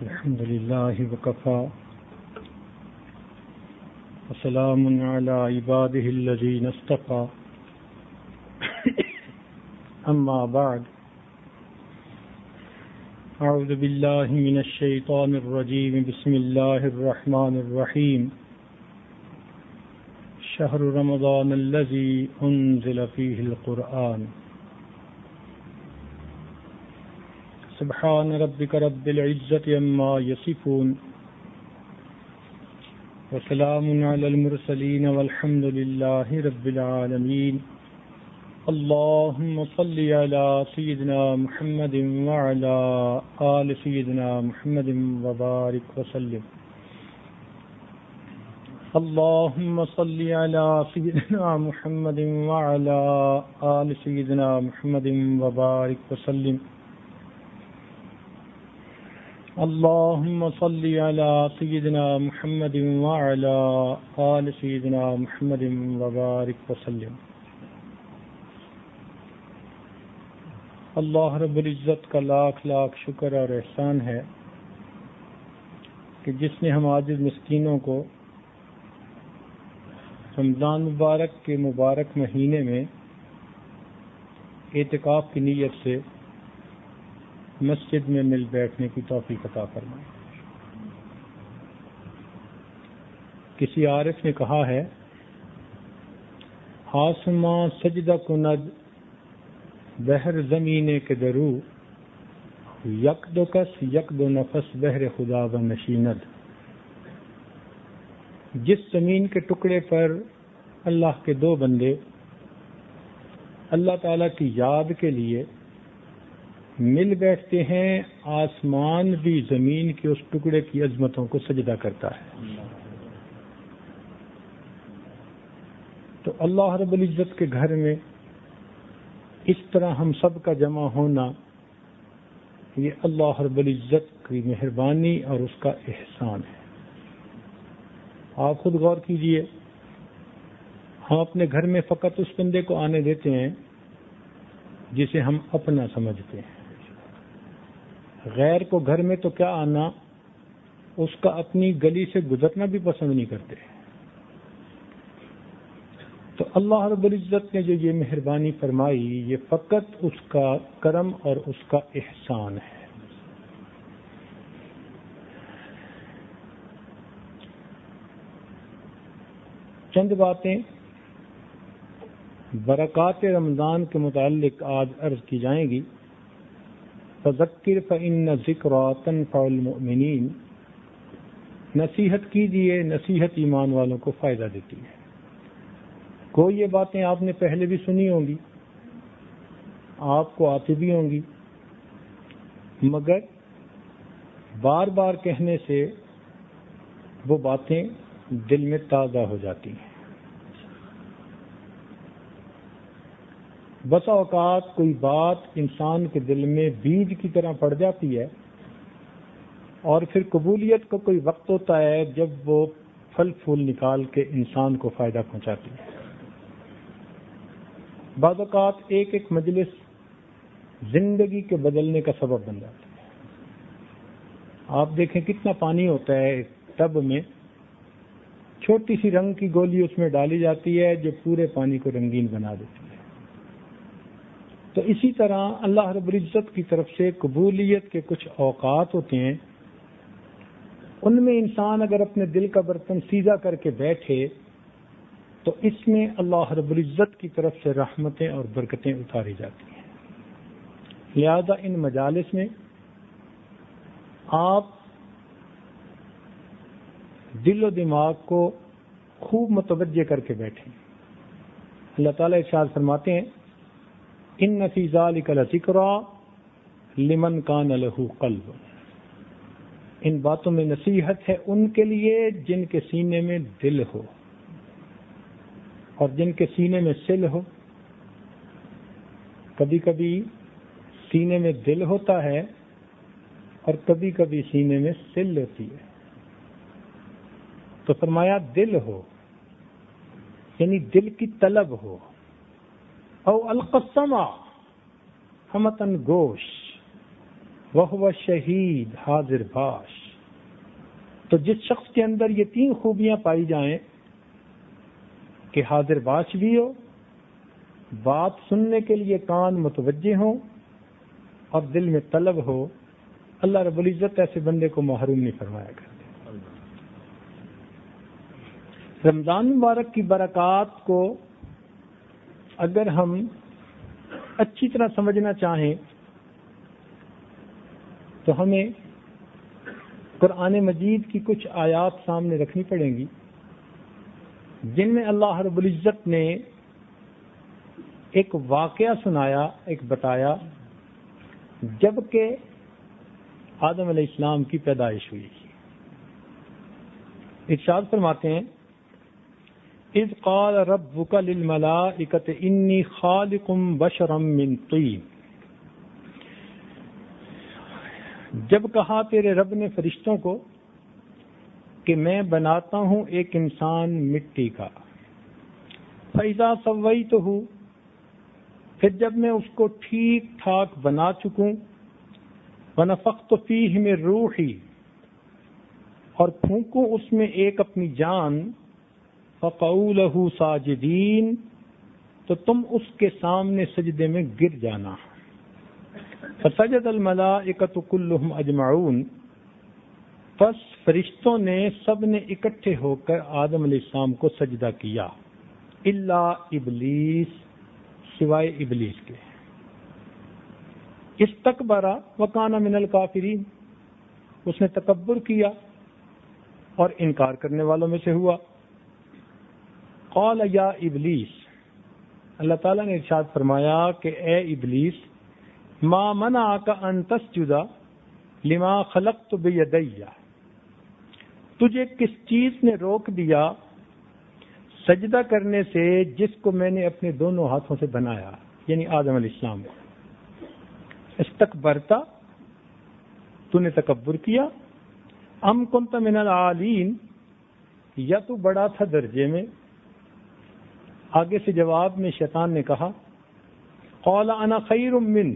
الحمد لله وكفى وسلام على عباده الذين اصطفى أما بعد أعوذ بالله من الشيطان الرجيم بسم الله الرحمن الرحيم شهر رمضان الذي أنزل فيه القرآن سبحان ربك رب العزة عما يصفون وسلام على المرسلين والحمد لله رب العالمين اللهم صل على سيدنا محمد وعلى آل سيدنا محمد وبارك وسلم اللهم صل على سيدنا محمد وعلى آل سيدنا محمد وبارك وسلم اللهم صل على سيدنا محمد وعلى آل سيدنا محمد وبارك وسلم اللہ رب العزت کا لاکھ لاکھ شکر اور احسان ہے کہ جس نے ہم عاجز مسکینوں کو رمضان مبارک کے مبارک مہینے میں اعتکاف کی نیت سے مسجد میں مل بیٹھنے کی توفیق عطا فرمائے۔ کسی عارف نے کہا ہے آسماں سجدہ کند بحر زمینے کے درو یک دو کس یک دو نفس بحر خدا و نشیند۔ جس زمین کے ٹکڑے پر اللہ کے دو بندے اللہ تعالیٰ کی یاد کے لیے مل بیٹھتے ہیں، آسمان بھی زمین کے اس ٹکڑے کی عظمتوں کو سجدہ کرتا ہے۔ تو اللہ رب العزت کے گھر میں اس طرح ہم سب کا جمع ہونا یہ اللہ رب العزت کی مہربانی اور اس کا احسان ہے۔ آپ خود غور کیجئے، ہم اپنے گھر میں فقط اس بندے کو آنے دیتے ہیں جسے ہم اپنا سمجھتے ہیں، غیر کو گھر میں تو کیا آنا، اس کا اپنی گلی سے گزرنا بھی پسند نہیں کرتے۔ تو اللہ رب العزت نے جو یہ مہربانی فرمائی یہ فقط اس کا کرم اور اس کا احسان ہے۔ چند باتیں برکات رمضان کے متعلق آج عرض کی جائیں گی۔ فذکر فإن الذکریٰ تنفع المؤمنین، نصیحت کیجیے، نصیحت ایمان والوں کو فائدہ دیتی ہے۔ کوئی یہ باتیں آپ نے پہلے بھی سنی ہوں گی، آپ کو آتی بھی ہوں گی، مگر بار بار کہنے سے وہ باتیں دل میں تازہ ہو جاتی ہیں۔ بسا اوقات کوئی بات انسان کے دل میں بیج کی طرح پڑ جاتی ہے اور پھر قبولیت کا کوئی وقت ہوتا ہے جب وہ پھل پھول نکال کے انسان کو فائدہ پہنچاتی ہے۔ بعض اوقات ایک ایک مجلس زندگی کے بدلنے کا سبب بن جاتی ہے۔ آپ دیکھیں کتنا پانی ہوتا ہے ایک ٹب میں، چھوٹی سی رنگ کی گولی اس میں ڈالی جاتی ہے جو پورے پانی کو رنگین بنا دیتی ہے۔ تو اسی طرح اللہ رب العزت کی طرف سے قبولیت کے کچھ اوقات ہوتے ہیں، ان میں انسان اگر اپنے دل کا برتن سیدھا کر کے بیٹھے تو اس میں اللہ رب العزت کی طرف سے رحمتیں اور برکتیں اتاری جاتی ہیں۔ لہذا ان مجالس میں آپ دل و دماغ کو خوب متوجہ کر کے بیٹھیں۔ اللہ تعالیٰ ارشاد فرماتے ہیں ان فی ذلک لذکریٰ لمن کان لہ قلب، ان باتوں میں نصیحت ہے ان کے لیے جن کے سینے میں دل ہو، اور جن کے سینے میں سل ہو۔ کبھی کبھی سینے میں دل ہوتا ہے اور کبھی کبھی سینے میں سل ہوتی ہے۔ تو فرمایا دل ہو، یعنی دل کی طلب ہو۔ او القسمہ ہمتن گوش، وہو شہید حاضر باش. تو جس شخص کے اندر یہ 3 خوبیاں پائی جائیں کہ حاضر باش بھی ہو، بات سننے کے لیے کان متوجہ ہوں اور دل میں طلب ہو، اللہ رب العزت ایسے بندے کو محروم نہیں فرمایا کرتے. رمضان مبارک کی برکات کو اگر ہم اچھی طرح سمجھنا چاہیں تو ہمیں قرآن مجید کی کچھ آیات سامنے رکھنی پڑیں گی جن میں اللہ رب العزت نے ایک واقعہ سنایا، ایک بتایا جبکہ آدم علیہ السلام کی پیدائش ہوئی. ارشاد فرماتے ہیں اذ قال ربک للملائکۃ انی خالق بشرا من طین. جب کہا تیرے رب نے فرشتوں کو کہ میں بناتا ہوں ایک انسان مٹی کا. فَإِذَا سَوَّيْتُهُ، پھر جب میں اس کو ٹھیک ٹھاک بنا چکوں، وَنَفَخْتُ فِيهِ مِن رُوحِي، اور پھونکوں اس میں ایک اپنی جان، فَقَعُوا لَهُ سَاجِدِينَ، تو تم اس کے سامنے سجدے میں گر جانا. فَسَجَدَ الْمَلَائِكَةُ كُلُّهُمْ أَجْمَعُونَ، پس فرشتوں نے سب نے اکٹھے ہو کر آدم علیہ السلام کو سجدہ کیا، الا ابلیس، سوائے ابلیس کے. استکبر وکان من الکافرین، اس نے تکبر کیا اور انکار کرنے والوں میں سے ہوا. قال یا ابلیس، اللہ تعالیٰ نے ارشاد فرمایا کہ اے ابلیس، ما منعک ان تسجد لما خلقت بیدی، تجھے کس چیز نے روک دیا سجدہ کرنے سے جس کو میں نے اپنے دونوں ہاتھوں سے بنایا، یعنی آدم علیہ السلام کو. استکبرتا، تو نے تکبر کیا، ام کنت من العالین، یا تو بڑا تھا درجے میں. آگے سے جواب میں شیطان نے کہا قال انا خیر من،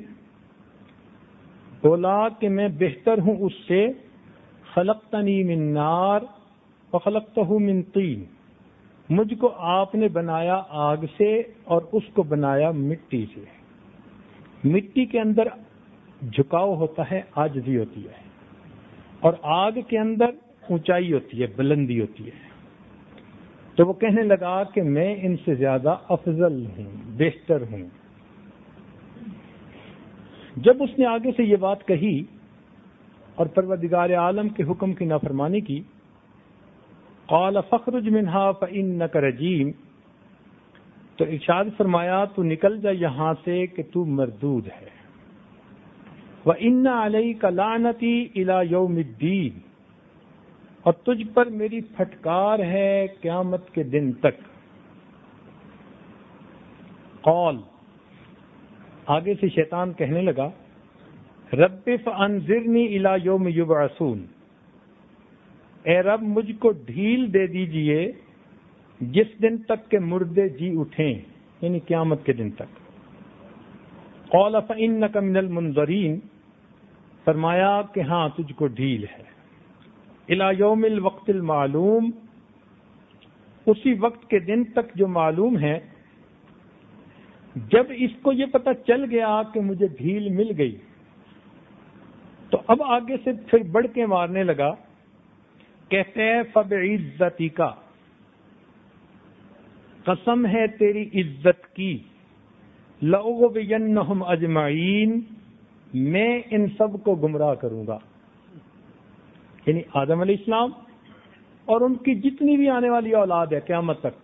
بولا کہ میں بہتر ہوں اس سے، خلقتنی من نار وخلقتہ من طین، مجھ کو آپ نے بنایا آگ سے اور اس کو بنایا مٹی سے. مٹی کے اندر جھکاؤ ہوتا ہے، عاجزی ہوتی ہے، اور آگ کے اندر اونچائی ہوتی ہے، بلندی ہوتی ہے. تو وہ کہنے لگا کہ میں ان سے زیادہ افضل ہوں، بہتر ہوں. جب اس نے آگے سے یہ بات کہی اور پروردگار عالم کے حکم کی نافرمانی کی، قال فاخرج منها فإنك رجیم، تو ارشاد فرمایا تو نکل جا یہاں سے کہ تو مردود ہے. وَإِنَّ عَلَيْكَ لَعْنَتِي إِلَى يَوْمِ الدِّينِ، اور تجھ پر میری پھٹکار ہے قیامت کے دن تک. قال، آگے سے شیطان کہنے لگا رب فانذرنی الی یوم یبعثون، اے رب مجھ کو ڈھیل دے دیجئے جس دن تک کہ مردے جی اٹھیں، یعنی قیامت کے دن تک. قال فانک من المنظرین، فرمایا کہ ہاں تجھ کو ڈھیل ہے. الی یوم الوقت المعلوم، اسی وقت کے دن تک جو معلوم ہے. جب اس کو یہ پتہ چل گیا کہ مجھے ڈھیل مل گئی تو اب آگے سے پھر بڑھ کے مارنے لگا. کہتے ہیں فبعزتک، قسم ہے تیری عزت کی، لأغوینہم اجمعین، میں ان سب کو گمراہ کروں گا، یعنی آدم علیہ السلام اور ان کی جتنی بھی آنے والی اولاد ہے قیامت تک.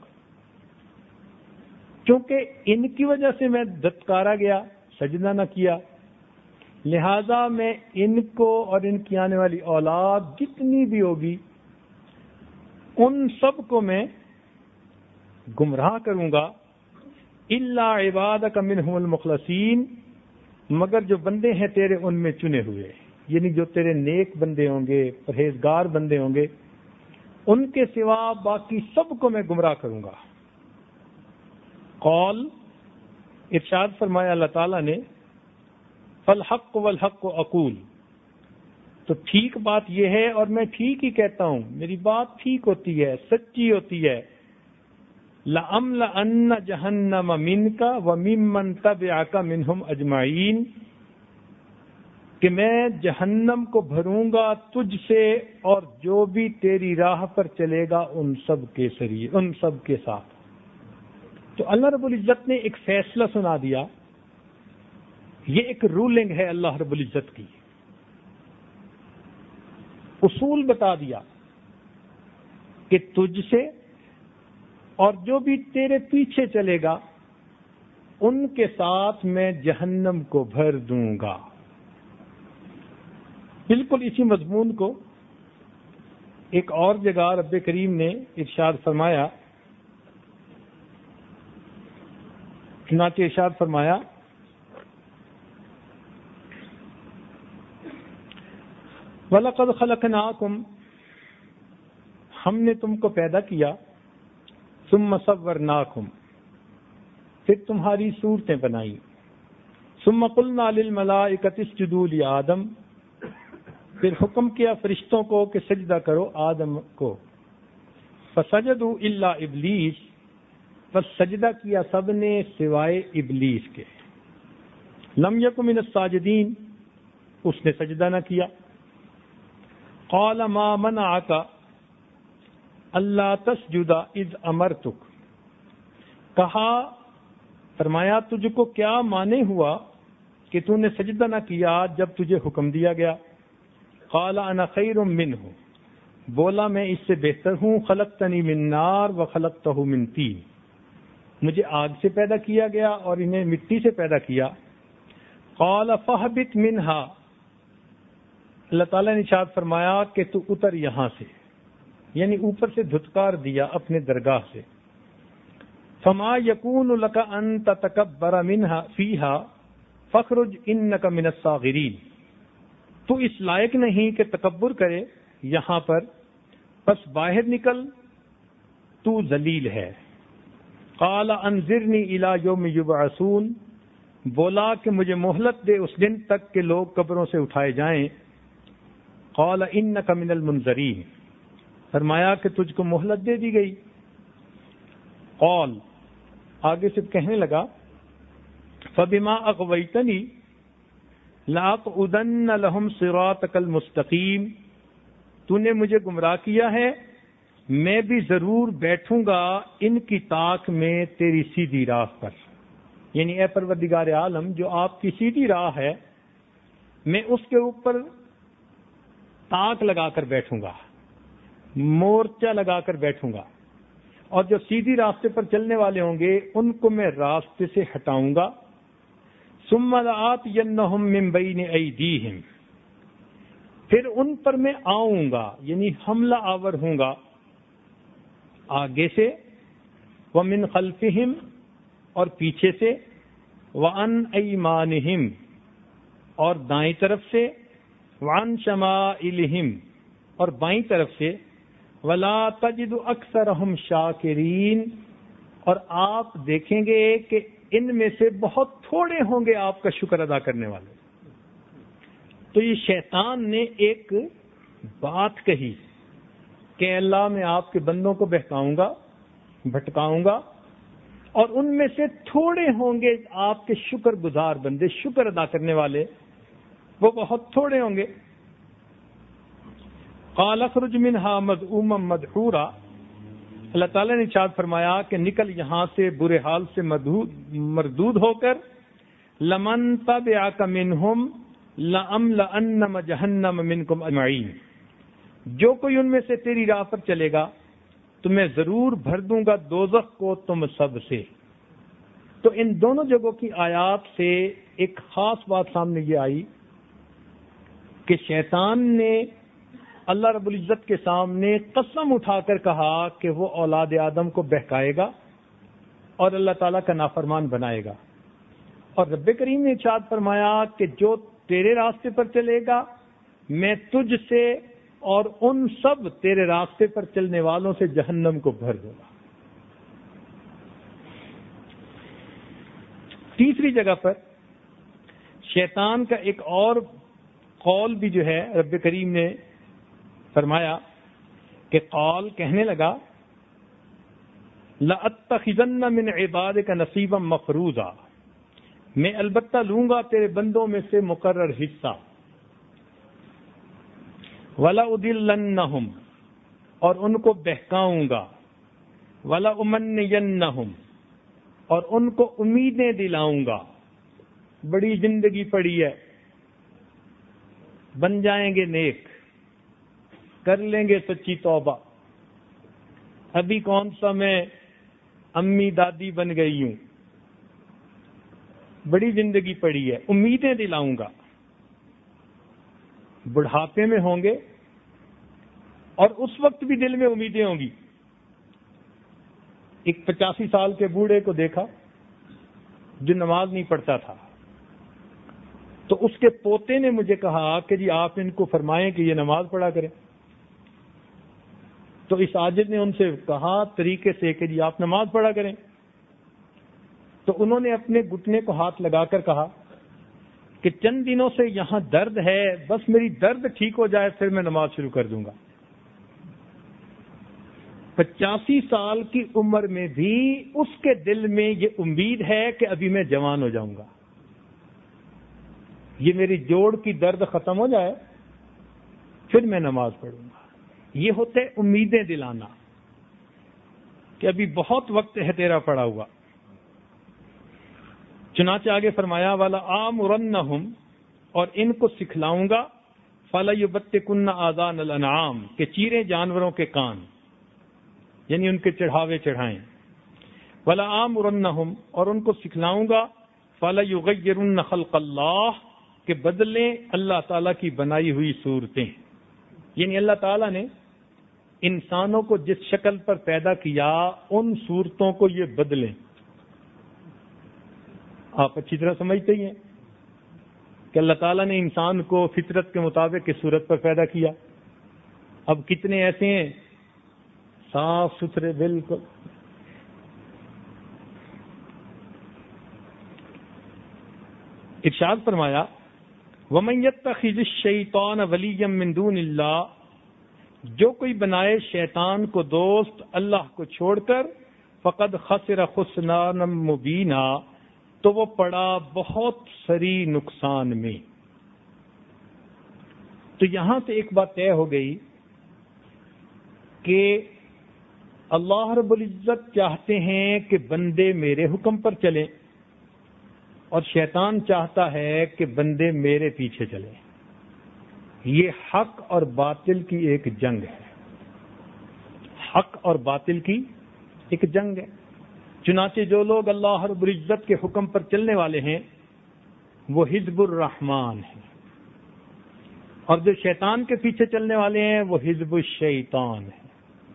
کیونکہ ان کی وجہ سے میں دھتکارا گیا، سجدہ نہ کیا، لہذا میں ان کو اور ان کی آنے والی اولاد جتنی بھی ہوگی ان سب کو میں گمراہ کروں گا. الا عبادک منہم المخلصین، مگر جو بندے ہیں تیرے ان میں چنے ہوئے، یعنی جو تیرے نیک بندے ہوں گے، پرہیزگار بندے ہوں گے، ان کے سوا باقی سب کو میں گمراہ کروں گا. قول، ارشاد فرمایا اللہ تعالیٰ نے فالحق والحق اقول، تو ٹھیک بات یہ ہے، اور میں ٹھیک ہی کہتا ہوں، میری بات ٹھیک ہوتی ہے، سچی ہوتی ہے، لَأَمْلَأَنَّ جَهَنَّمَ مِنْكَ وَمِمَّنْ تَبِعَكَ مِنْهُمْ أَجْمَعِينَ، کہ میں جہنم کو بھروں گا تجھ سے اور جو بھی تیری راہ پر چلے گا ان سب کے ساتھ۔ تو اللہ رب العزت نے ایک فیصلہ سنا دیا، یہ ایک رولنگ ہے اللہ رب العزت کی، اصول بتا دیا کہ تجھ سے اور جو بھی تیرے پیچھے چلے گا ان کے ساتھ میں جہنم کو بھر دوں گا۔ بالکل اسی مضمون کو ایک اور جگہ رب کریم نے ارشاد فرمایا، چنانچہ ارشاد فرمایا وَلَقَدْ خَلَقْنَاكُمْ، ہم نے تم کو پیدا کیا، ثُمَّ صَوَّرْنَاكُمْ، پھر تمہاری صورتیں بنائی، ثُمَّ قُلْنَا لِلْمَلَائِكَةِ اسْجُدُوا لِآدَمَ، پھر حکم کیا فرشتوں کو کہ سجدہ کرو آدم کو، فَسَجَدُوا إِلَّا إِبْلِيسَ، بس سجدہ کیا سب نے سوائے ابلیس کے، لَمْ يَكُن مِنَ السَّاجِدِينَ، اس نے سجدہ نہ کیا، قَالَ مَا مَنَعَكَ أَلَّا تَسْجُدَ إِذْ أَمَرْتُكَ، کہا فرمایا تجھ کو کیا مانے ہوا کہ تو نے سجدہ نہ کیا جب تجھے حکم دیا گیا، قال انا خیر منہ، بولا میں اس سے بہتر ہوں، خلقتنی من نار وخلقتہ من طین، مجھے آگ سے پیدا کیا گیا اور انہیں مٹی سے پیدا کیا، قال فاہبط منہا، اللہ تعالیٰ نے ارشاد فرمایا کہ تو اتر یہاں سے، یعنی اوپر سے دھتکار دیا اپنے درگاہ سے، فما یکون لک ان تتکبر منہا فیہا فاخرج انک من الصاغرین، تو اس لائق نہیں کہ تکبر کرے یہاں پر، پس باہر نکل، تو ذلیل ہے، قال انظرنی الی یوم یبعثون، بولا کہ مجھے مہلت دے اس دن تک کہ لوگ قبروں سے اٹھائے جائیں، قال انک من المنظرین، فرمایا کہ تجھ کو مہلت دے دی گئی، قال آگے سے کہنے لگا فبما اغویتنی لَأَقْعُدَنَّ لَهُمْ صِرَاطَكَ الْمُسْتَقِيمَ، تو نے مجھے گمراہ کیا ہے، میں بھی ضرور بیٹھوں گا ان کی طاق میں تیری سیدھی راہ پر، یعنی اے پروردگار عالم جو آپ کی سیدھی راہ ہے میں اس کے اوپر طاق لگا کر بیٹھوں گا، مورچہ لگا کر بیٹھوں گا، اور جو سیدھی راستے پر چلنے والے ہوں گے ان کو میں راستے سے ہٹاؤں گا، ثم لآتینہم من بین ایدیہم، پھر ان پر میں آؤں گا یعنی حملہ آور ہوں گا آگے سے، ومن خلفہم، اور پیچھے سے، وعن ایمانہم، اور دائیں طرف سے، وعن شمائلہم، اور بائیں طرف سے، ولا تجد اکثرہم شاکرین، اور آپ دیکھیں گے کہ ان میں سے بہت تھوڑے ہوں گے آپ کا شکر ادا کرنے والے۔ تو یہ شیطان نے ایک بات کہی کہ اللہ میں آپ کے بندوں کو بہکاؤں گا، بھٹکاؤں گا، اور ان میں سے تھوڑے ہوں گے آپ کے شکر گزار بندے، شکر ادا کرنے والے، وہ بہت تھوڑے ہوں گے۔ قال اخرج منها مذءوما مدحورا، اللہ تعالیٰ نے ارشاد فرمایا کہ نکل یہاں سے برے حال سے مردود ہو کر، لمن تبعک منہم لأملأن جہنم منکم اجمعین، جو کوئی ان میں سے تیری راہ پر چلے گا تو میں ضرور بھر دوں گا دوزخ کو تم سب سے۔ تو ان دونوں جگہوں کی آیات سے ایک خاص بات سامنے یہ آئی کہ شیطان نے اللہ رب العزت کے سامنے قسم اٹھا کر کہا کہ وہ اولاد آدم کو بہکائے گا اور اللہ تعالیٰ کا نافرمان بنائے گا، اور رب کریم نے ارشاد فرمایا کہ جو تیرے راستے پر چلے گا میں تجھ سے اور ان سب تیرے راستے پر چلنے والوں سے جہنم کو بھر دوں گا۔ تیسری جگہ پر شیطان کا ایک اور قول بھی جو ہے رب کریم نے فرمایا کہ قول کہنے لگا لَأَتَّخِذَنَّ مِنْ عِبَادِكَ نَصِيبًا مَفْرُوضًا، میں البتہ لوں گا تیرے بندوں میں سے مقرر حصہ، وَلَأُضِلَّنَّهُمْ، اور ان کو بہکاؤں گا، وَلَأُمَنِّيَنَّهُمْ، اور ان کو امیدیں دلاؤں گا۔ بڑی زندگی پڑی ہے، بن جائیں گے نیک، کر لیں گے سچی توبہ، ابھی کون سا میں امی دادی بن گئی ہوں، بڑی زندگی پڑی ہے، امیدیں دلاؤں گا۔ بڑھاپے میں ہوں گے اور اس وقت بھی دل میں امیدیں ہوں گی۔ ایک 85 سال کے بوڑھے کو دیکھا جو نماز نہیں پڑھتا تھا، تو اس کے پوتے نے مجھے کہا کہ جی آپ ان کو فرمائیں کہ یہ نماز پڑھا کریں۔ تو اس عاجز نے ان سے کہا طریقے سے کہ جی آپ نماز پڑھا کریں، تو انہوں نے اپنے گھٹنے کو ہاتھ لگا کر کہا کہ چند دنوں سے یہاں درد ہے، بس میری درد ٹھیک ہو جائے پھر میں نماز شروع کر دوں گا۔ 85 سال کی عمر میں بھی اس کے دل میں یہ امید ہے کہ ابھی میں جوان ہو جاؤں گا، یہ میری جوڑ کی درد ختم ہو جائے پھر میں نماز پڑھوں گا۔ یہ ہوتے امیدیں دلانا کہ ابھی بہت وقت ہے تیرا پڑا ہوا۔ چنانچہ آگے فرمایا وَلَآمُرَنَّهُمْ، اور ان کو سکھلاؤں گا، فَلَيُبَتِّكُنَّ آذَانَ الْأَنْعَامِ، کہ چیریں جانوروں کے کان، یعنی ان کے چڑھاوے چڑھائیں۔ وَلَآمُرَنَّهُمْ، اور ان کو سکھلاؤں گا، فَلَيُغَيِّرُنَّ خَلْقَ اللَّهِ، کہ بدلیں اللہ تعالیٰ کی بنائی ہوئی صورتیں، یعنی اللہ تعالیٰ نے انسانوں کو جس شکل پر پیدا کیا ان صورتوں کو یہ بدلیں۔ آپ اچھی طرح سمجھتے ہی ہیں کہ اللہ تعالیٰ نے انسان کو فطرت کے مطابق اس صورت پر پیدا کیا۔ اب کتنے ایسے ہیں صاف ستھرے بالکل، ارشاد فرمایا وَمَن يَتَّخِذِ الشَّيْطَانَ وَلِيًّا مِّن دُونِ اللَّهِ، جو کوئی بنائے شیطان کو دوست اللہ کو چھوڑ کر، فَقَدْ خَسِرَ خُسْرَانًا مُبِينًا، تو وہ پڑا بہت سری نقصان میں۔ تو یہاں سے ایک بات طے ہو گئی کہ اللہ رب العزت چاہتے ہیں کہ بندے میرے حکم پر چلیں، اور شیطان چاہتا ہے کہ بندے میرے پیچھے چلیں۔ یہ حق اور باطل کی ایک جنگ ہے، حق اور باطل کی ایک جنگ ہے۔ چنانچہ جو لوگ اللہ رب العزت کے حکم پر چلنے والے ہیں وہ حزب الرحمن ہیں، اور جو شیطان کے پیچھے چلنے والے ہیں وہ حزب الشیطان ہیں۔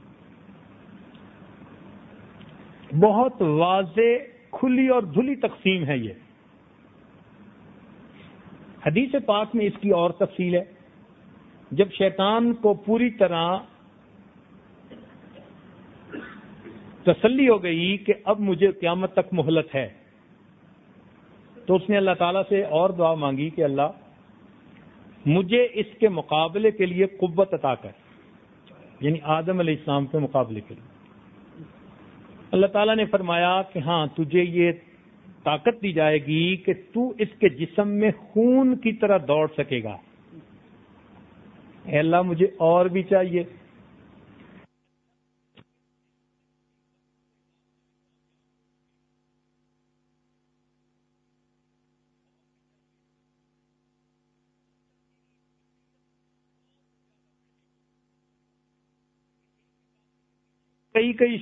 بہت واضح کھلی اور دھلی تقسیم ہے یہ۔ حدیث پاک میں اس کی اور تفصیل ہے۔ جب شیطان کو پوری طرح تسلی ہو گئی کہ اب مجھے قیامت تک مہلت ہے، تو اس نے اللہ تعالیٰ سے اور دعا مانگی کہ اللہ مجھے اس کے مقابلے کے لیے قوت عطا کر، یعنی آدم علیہ السلام کے مقابلے کے لیے۔ اللہ تعالیٰ نے فرمایا کہ ہاں تجھے یہ طاقت دی جائے گی کہ تو اس کے جسم میں خون کی طرح دوڑ سکے گا۔ اے اللہ مجھے اور بھی چاہیے۔ کئی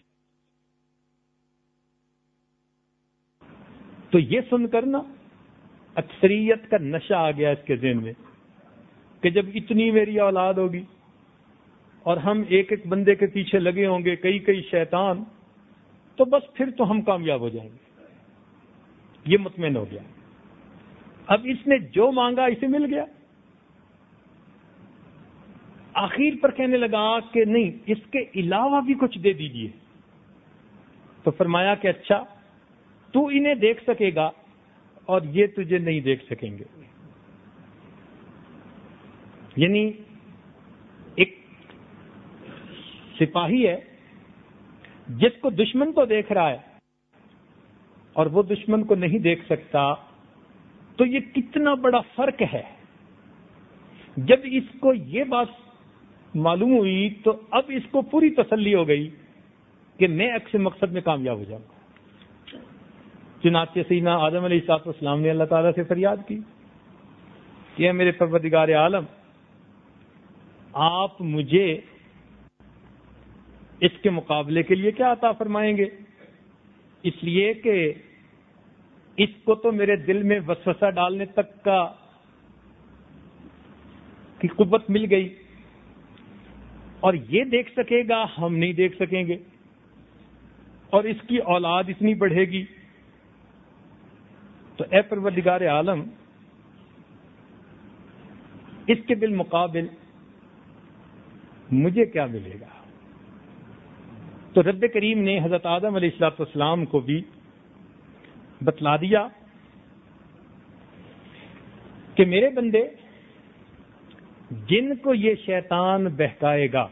تو یہ سن کر نا اکثریت کا نشہ آ گیا اس کے ذہن میں کہ جب اتنی میری اولاد ہوگی اور ہم ایک ایک بندے کے پیچھے لگے ہوں گے، کئی شیطان، تو بس پھر تو ہم کامیاب ہو جائیں گے۔ یہ مطمئن ہو گیا۔ اب اس نے جو مانگا اسے مل گیا۔ آخر پر کہنے لگا کہ نہیں، اس کے علاوہ بھی کچھ دے دیجئے۔ تو فرمایا کہ اچھا تو انہیں دیکھ سکے گا اور یہ تجھے نہیں دیکھ سکیں گے۔ یعنی ایک سپاہی ہے جس کو دشمن تو دیکھ رہا ہے اور وہ دشمن کو نہیں دیکھ سکتا، تو یہ کتنا بڑا فرق ہے۔ جب اس کو یہ بات معلوم ہوئی تو اب اس کو پوری تسلی ہو گئی کہ میں اکثر مقصد میں کامیاب ہو جاؤں گا۔ چنانچہ سیدنا آدم علیہ السلام نے اللہ تعالیٰ سے فریاد کی کہ اے میرے پروردگار عالم، آپ مجھے اس کے مقابلے کے لیے کیا عطا فرمائیں گے؟ اس لیے کہ اس کو تو میرے دل میں وسوسہ ڈالنے تک کی قوت مل گئی، اور یہ دیکھ سکے گا، ہم نہیں دیکھ سکیں گے، اور اس کی اولاد اتنی بڑھے گی، تو اے پروردگار عالم، اس کے بالمقابل مجھے کیا ملے گا؟ تو رب کریم نے حضرت آدم علیہ السلام کو بھی بتلا دیا کہ میرے بندے، جن کو یہ شیطان بہکائے گا،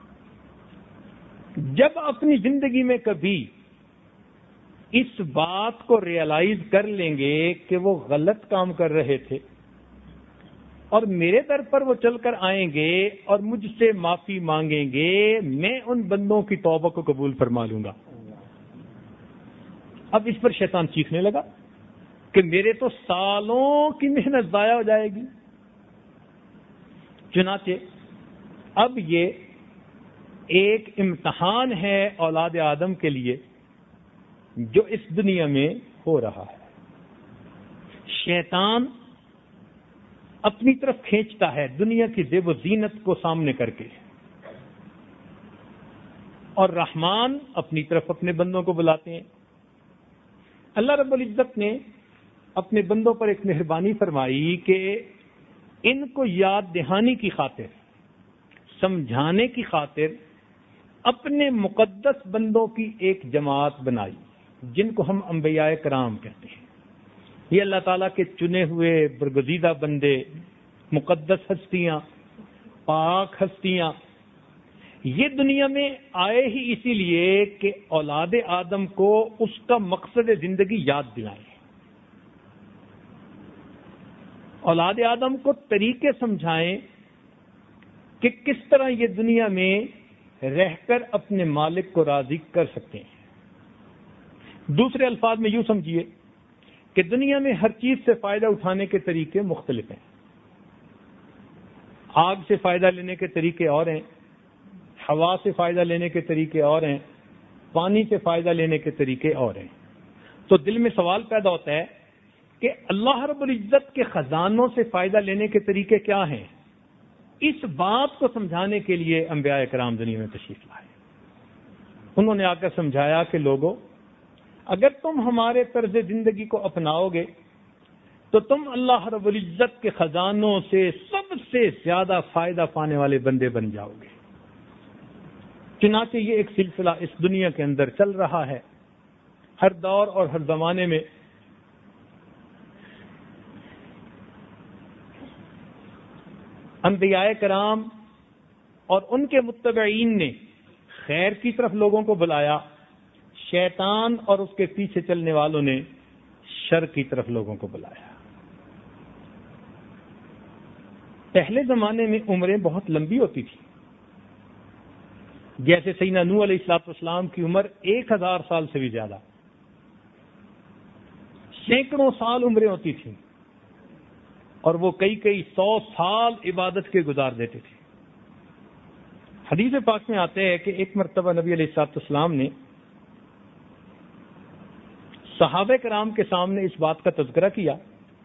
جب اپنی زندگی میں کبھی اس بات کو ریئلائز کر لیں گے کہ وہ غلط کام کر رہے تھے اور میرے در پر وہ چل کر آئیں گے اور مجھ سے معافی مانگیں گے، میں ان بندوں کی توبہ کو قبول فرما لوں گا۔ اب اس پر شیطان چیخنے لگا کہ میرے تو سالوں کی محنت ضائع ہو جائے گی۔ چنانچہ اب یہ ایک امتحان ہے اولاد آدم کے لیے جو اس دنیا میں ہو رہا ہے۔ شیطان اپنی طرف کھینچتا ہے دنیا کی زیب و زینت کو سامنے کر کے، اور رحمان اپنی طرف اپنے بندوں کو بلاتے ہیں۔ اللہ رب العزت نے اپنے بندوں پر ایک مہربانی فرمائی کہ ان کو یاد دہانی کی خاطر، سمجھانے کی خاطر اپنے مقدس بندوں کی ایک جماعت بنائی جن کو ہم انبیاء کرام کہتے ہیں۔ یہ اللہ تعالیٰ کے چنے ہوئے برگزیدہ بندے، مقدس ہستیاں، پاک ہستیاں، یہ دنیا میں آئے ہی اسی لیے کہ اولاد آدم کو اس کا مقصد زندگی یاد دلائیں، اولاد آدم کو طریقے سمجھائیں کہ کس طرح یہ دنیا میں رہ کر اپنے مالک کو راضی کر سکتے ہیں۔ دوسرے الفاظ میں یوں سمجھیے کہ دنیا میں ہر چیز سے فائدہ اٹھانے کے طریقے مختلف ہیں۔ آگ سے فائدہ لینے کے طریقے اور ہیں، ہوا سے فائدہ لینے کے طریقے اور ہیں، پانی سے فائدہ لینے کے طریقے اور ہیں۔ تو دل میں سوال پیدا ہوتا ہے کہ اللہ رب العزت کے خزانوں سے فائدہ لینے کے طریقے کیا ہیں؟ اس بات کو سمجھانے کے لیے انبیاء کرام دنیا میں تشریف لائے۔ انہوں نے آ کر سمجھایا کہ لوگوں، اگر تم ہمارے طرز زندگی کو اپناؤ گے تو تم اللہ رب العزت کے خزانوں سے سب سے زیادہ فائدہ پانے والے بندے بن جاؤ گے۔ چنانچہ یہ ایک سلسلہ اس دنیا کے اندر چل رہا ہے، ہر دور اور ہر زمانے میں۔ انبیاء کرام اور ان کے متبعین نے خیر کی طرف لوگوں کو بلایا، شیطان اور اس کے پیچھے چلنے والوں نے شر کی طرف لوگوں کو بلایا۔ پہلے زمانے میں عمریں بہت لمبی ہوتی تھی، جیسے سیدنا نوح علیہ السلام کی عمر 1000 سال سے بھی زیادہ، سینکڑوں سال عمریں ہوتی تھیں، اور وہ کئی 100 سال عبادت کے گزار دیتے تھے۔ حدیث پاک میں آتے ہیں کہ ایک مرتبہ نبی علیہ السلام نے صحابہ کرام کے سامنے اس بات کا تذکرہ کیا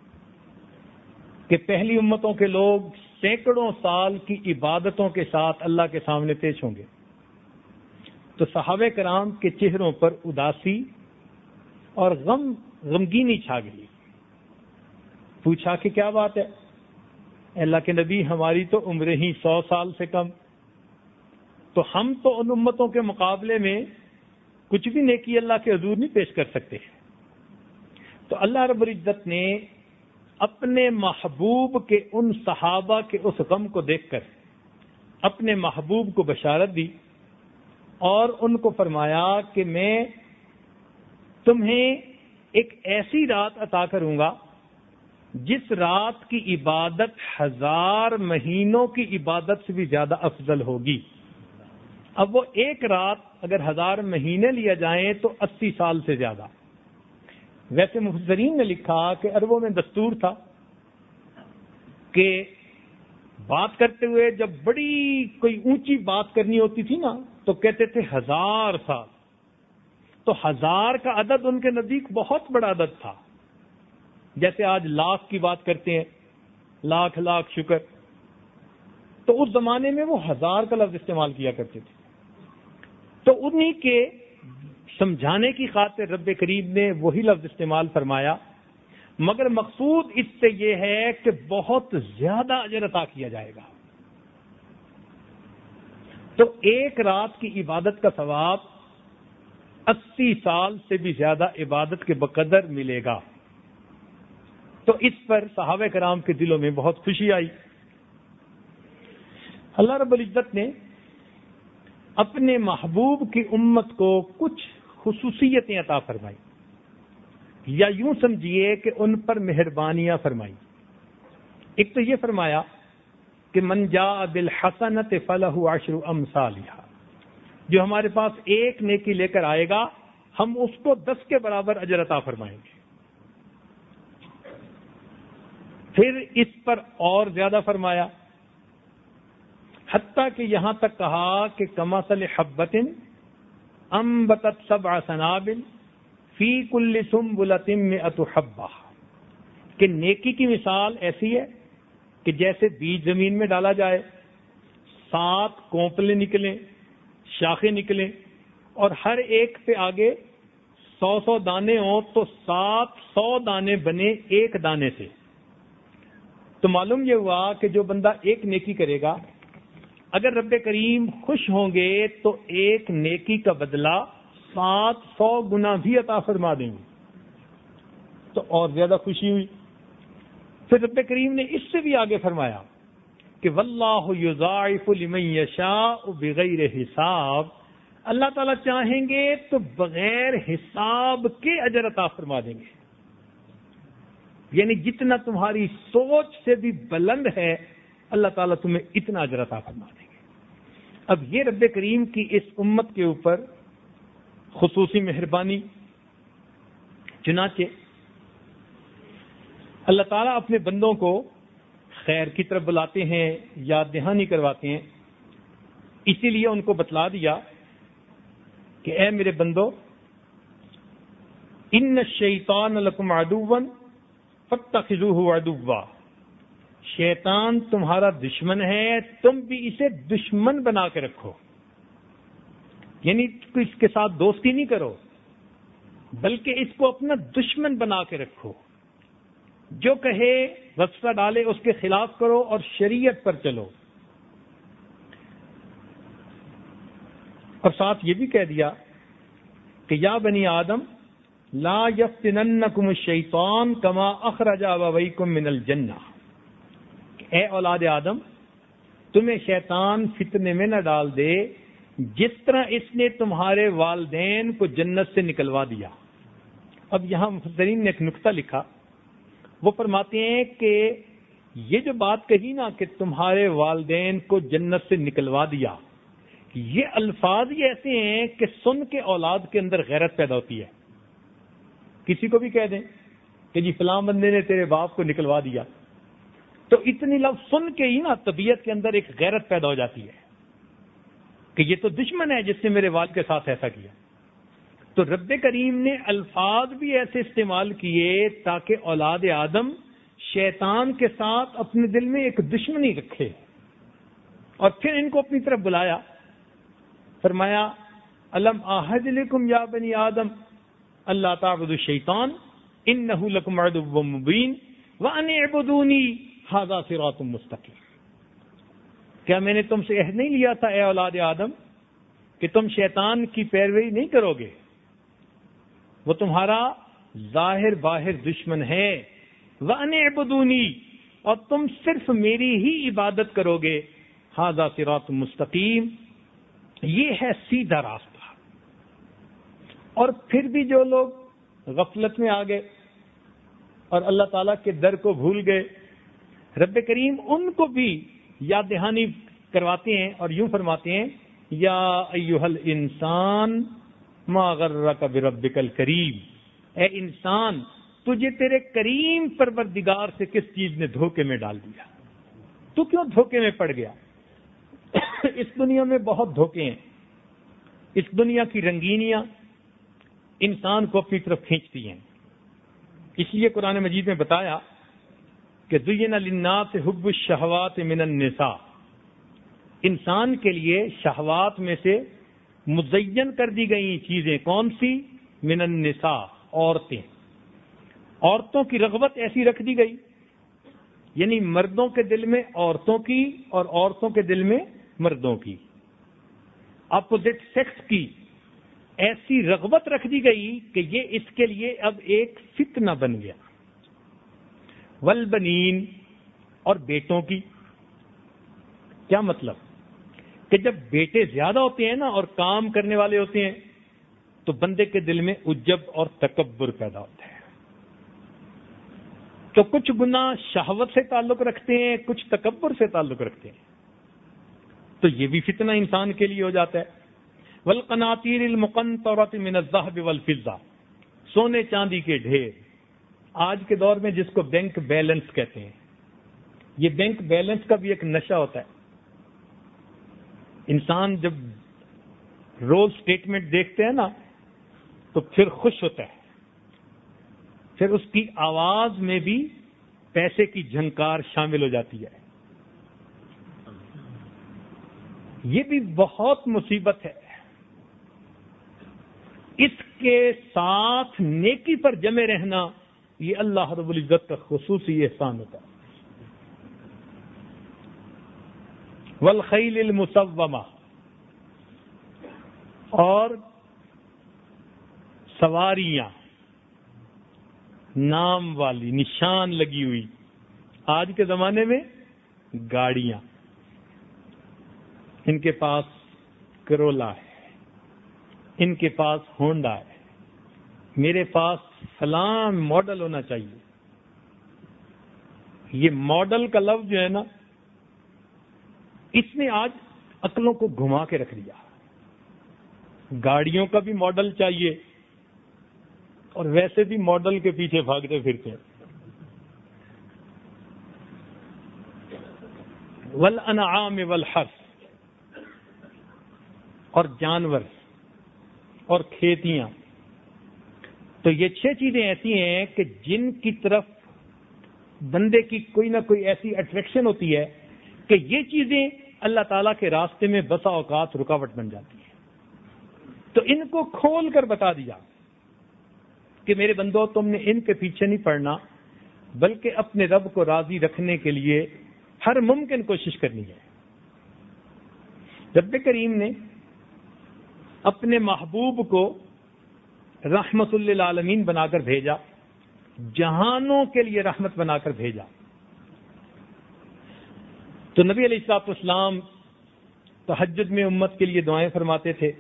کہ پہلی امتوں کے لوگ سینکڑوں سال کی عبادتوں کے ساتھ اللہ کے سامنے پیش ہوں گے۔ تو صحابہ کرام کے چہروں پر اداسی اور غمگینی چھا گئی۔ پوچھا کہ کیا بات ہے؟ اللہ کے نبی، ہماری تو عمریں ہی 100 سال سے کم، تو ہم تو ان امتوں کے مقابلے میں کچھ بھی نیکی اللہ کے حضور نہیں پیش کر سکتے۔ تو اللہ رب العزت نے اپنے محبوب کے ان صحابہ کے اس غم کو دیکھ کر اپنے محبوب کو بشارت دی اور ان کو فرمایا کہ میں تمہیں ایک ایسی رات عطا کروں گا جس رات کی عبادت 1000 مہینوں کی عبادت سے بھی زیادہ افضل ہوگی۔ اب وہ ایک رات اگر 1000 مہینے لیا جائیں تو 80 سال سے زیادہ۔ ویسے مفسرین نے لکھا کہ عربوں میں دستور تھا کہ بات کرتے ہوئے جب بڑی کوئی اونچی بات کرنی ہوتی تھی نا تو کہتے تھے 1000 سال، تو 1000 کا عدد ان کے نزدیک بہت بڑا عدد تھا۔ جیسے آج لاکھ کی بات کرتے ہیں، لاکھ لاکھ شکر، تو اس زمانے میں وہ 1000 کا لفظ استعمال کیا کرتے تھے۔ تو انہی کے سمجھانے کی خاطر رب کریم نے وہی لفظ استعمال فرمایا، مگر مقصود اس سے یہ ہے کہ بہت زیادہ اجر عطا کیا جائے گا۔ تو ایک رات کی عبادت کا ثواب 80 سال سے بھی زیادہ عبادت کے بقدر ملے گا۔ تو اس پر صحابہ کرام کے دلوں میں بہت خوشی آئی۔ اللہ رب العزت نے اپنے محبوب کی امت کو کچھ خصوصیتیں عطا فرمائی، یا یوں سمجھیے کہ ان پر مہربانیاں فرمائی۔ ایک تو یہ فرمایا کہ من جاء بالحسنۃ فلہ عشر امثالھا، جو ہمارے پاس ایک نیکی لے کر آئے گا ہم اس کو 10 کے برابر اجر عطا فرمائیں گے۔ پھر اس پر اور زیادہ فرمایا، حتیٰ کہ یہاں تک کہا کہ کمثل حبۃ انبتت 7 سنابل فی کل سنبلۃ 100 حبہ، کہ نیکی کی مثال ایسی ہے کہ جیسے بیج زمین میں ڈالا جائے، 7 کونپلیں نکلیں، شاخیں نکلیں، اور ہر ایک پہ آگے 100 دانے ہوں تو 700 دانے بنے ایک دانے سے۔ تو معلوم یہ ہوا کہ جو بندہ ایک نیکی کرے گا، اگر رب کریم خوش ہوں گے تو ایک نیکی کا بدلہ 700 گنا بھی عطا فرما دیں گے۔ تو اور زیادہ خوشی ہوئی۔ پھر رب کریم نے اس سے بھی آگے فرمایا کہ واللہ یضاعف لمن یشاء بغیر حساب، اللہ تعالیٰ چاہیں گے تو بغیر حساب کے اجر عطا فرما دیں گے۔ یعنی جتنا تمہاری سوچ سے بھی بلند ہے اللہ تعالیٰ تمہیں اتنا اجر عطا فرما دیں گے۔ اب یہ رب کریم کی اس امت کے اوپر خصوصی مہربانی۔ چنانچہ اللہ تعالیٰ اپنے بندوں کو خیر کی طرف بلاتے ہیں، یاد دہانی کرواتے ہیں، اسی لیے ان کو بتلا دیا کہ اے میرے بندو، ان الشیطان لکم عدو فاتخذوہ عدوا، شیطان تمہارا دشمن ہے، تم بھی اسے دشمن بنا کے رکھو۔ یعنی اس کے ساتھ دوستی نہیں کرو بلکہ اس کو اپنا دشمن بنا کے رکھو، جو کہے وسوسہ ڈالے اس کے خلاف کرو اور شریعت پر چلو۔ اور ساتھ یہ بھی کہہ دیا کہ یا بنی آدم لا یفتننکم الشیطان کما اخرج ابویکم من الجنہ، اے اولاد آدم تمہیں شیطان فتنے میں نہ ڈال دے جس طرح اس نے تمہارے والدین کو جنت سے نکلوا دیا۔ اب یہاں مفسرین نے ایک نقطہ لکھا، وہ فرماتے ہیں کہ یہ جو بات کہی نا کہ تمہارے والدین کو جنت سے نکلوا دیا، یہ الفاظ ہی ایسے ہیں کہ سن کے اولاد کے اندر غیرت پیدا ہوتی ہے۔ کسی کو بھی کہہ دیں کہ جی فلاں بندے نے تیرے باپ کو نکلوا دیا، تو اتنی لفظ سن کے ہی نا طبیعت کے اندر ایک غیرت پیدا ہو جاتی ہے کہ یہ تو دشمن ہے جس نے میرے والد کے ساتھ ایسا کیا۔ تو رب کریم نے الفاظ بھی ایسے استعمال کیے تاکہ اولاد آدم شیطان کے ساتھ اپنے دل میں ایک دشمنی رکھے، اور پھر ان کو اپنی طرف بلایا، فرمایا الم اعہد لکم یا بنی آدم اللہ تعبدوا الشیطان انہ لکم عدو مبین وان اعبدونی ھذا صراط مستقیم۔ کیا میں نے تم سے عہد نہیں لیا تھا اے اولاد آدم کہ تم شیطان کی پیروی نہیں کرو گے؟ وہ تمہارا ظاہر باہر دشمن ہے، وَأَنِ اعْبُدُونِی، اور تم صرف میری ہی عبادت کرو گے. ھذا صراط مستقیم، یہ ہے سیدھا راستہ. اور پھر بھی جو لوگ غفلت میں آ گئے اور اللہ تعالیٰ کے در کو بھول گئے، رب کریم ان کو بھی یاد دہانی کرواتے ہیں اور یوں فرماتے ہیں یا ایھا الانسان ما غرک بربک الکریم، اے انسان تجھے تیرے کریم پروردگار سے کس چیز نے دھوکے میں ڈال دیا، تو کیوں دھوکے میں پڑ گیا؟ اس دنیا میں بہت دھوکے ہیں. اس دنیا کی رنگینیاں انسان کو اپنی طرف کھینچتی ہیں. اس لیے قرآن مجید میں بتایا کہ زین للناس حب الشہوات من النساء، انسان کے لیے شہوات میں سے مزین کر دی گئی چیزیں کون سی؟ من النساء، عورتیں. عورتوں کی رغبت ایسی رکھ دی گئی، یعنی مردوں کے دل میں عورتوں کی اور عورتوں کے دل میں مردوں کی، اپوزٹ سیکس کی ایسی رغبت رکھ دی گئی کہ یہ اس کے لیے اب ایک فتنہ بن گیا. والبنین، اور بیٹوں کی. کیا مطلب؟ کہ جب بیٹے زیادہ ہوتے ہیں نا اور کام کرنے والے ہوتے ہیں تو بندے کے دل میں عجب اور تکبر پیدا ہوتا ہے. تو کچھ گناہ شہوت سے تعلق رکھتے ہیں، کچھ تکبر سے تعلق رکھتے ہیں، تو یہ بھی فتنہ انسان کے لیے ہو جاتا ہے. والقناطیر المقنطرۃ من الذهب والفضہ، سونے چاندی کے ڈھیر. آج کے دور میں جس کو بینک بیلنس کہتے ہیں، یہ بینک بیلنس کا بھی ایک نشہ ہوتا ہے. انسان جب روز سٹیٹمنٹ دیکھتے ہیں نا تو پھر خوش ہوتا ہے، پھر اس کی آواز میں بھی پیسے کی جھنکار شامل ہو جاتی ہے. یہ بھی بہت مصیبت ہے. اس کے ساتھ نیکی پر جمے رہنا یہ اللہ رب العزت کا خصوصی احسان ہوتا ہے. والخیل المسومہ، اور سواریاں نام والی، نشان لگی ہوئی. آج کے زمانے میں گاڑیاں، ان کے پاس کرولا ہے، ان کے پاس ہونڈا ہے، میرے پاس فلاں ماڈل ہونا چاہیے. یہ ماڈل کا لفظ جو ہے نا، اس نے آج عقلوں کو گھما کے رکھ دیا. گاڑیوں کا بھی ماڈل چاہیے اور ویسے بھی ماڈل کے پیچھے بھاگتے پھرتے ہیں. والانعام والحرث، اور جانور اور کھیتیاں. تو یہ 6 چیزیں ایسی ہیں کہ جن کی طرف بندے کی کوئی نہ کوئی ایسی اٹریکشن ہوتی ہے کہ یہ چیزیں اللہ تعالیٰ کے راستے میں بسا اوقات رکاوٹ بن جاتی ہیں. تو ان کو کھول کر بتا دیا کہ میرے بندو، تم نے ان کے پیچھے نہیں پڑنا، بلکہ اپنے رب کو راضی رکھنے کے لیے ہر ممکن کوشش کرنی ہے. رب کریم نے اپنے محبوب کو رحمت للعالمین بنا کر بھیجا، جہانوں کے لیے رحمت بنا کر بھیجا. تو نبی علیہ الصلوۃ والسلام تہجد میں امت کے لیے دعائیں فرماتے تھے.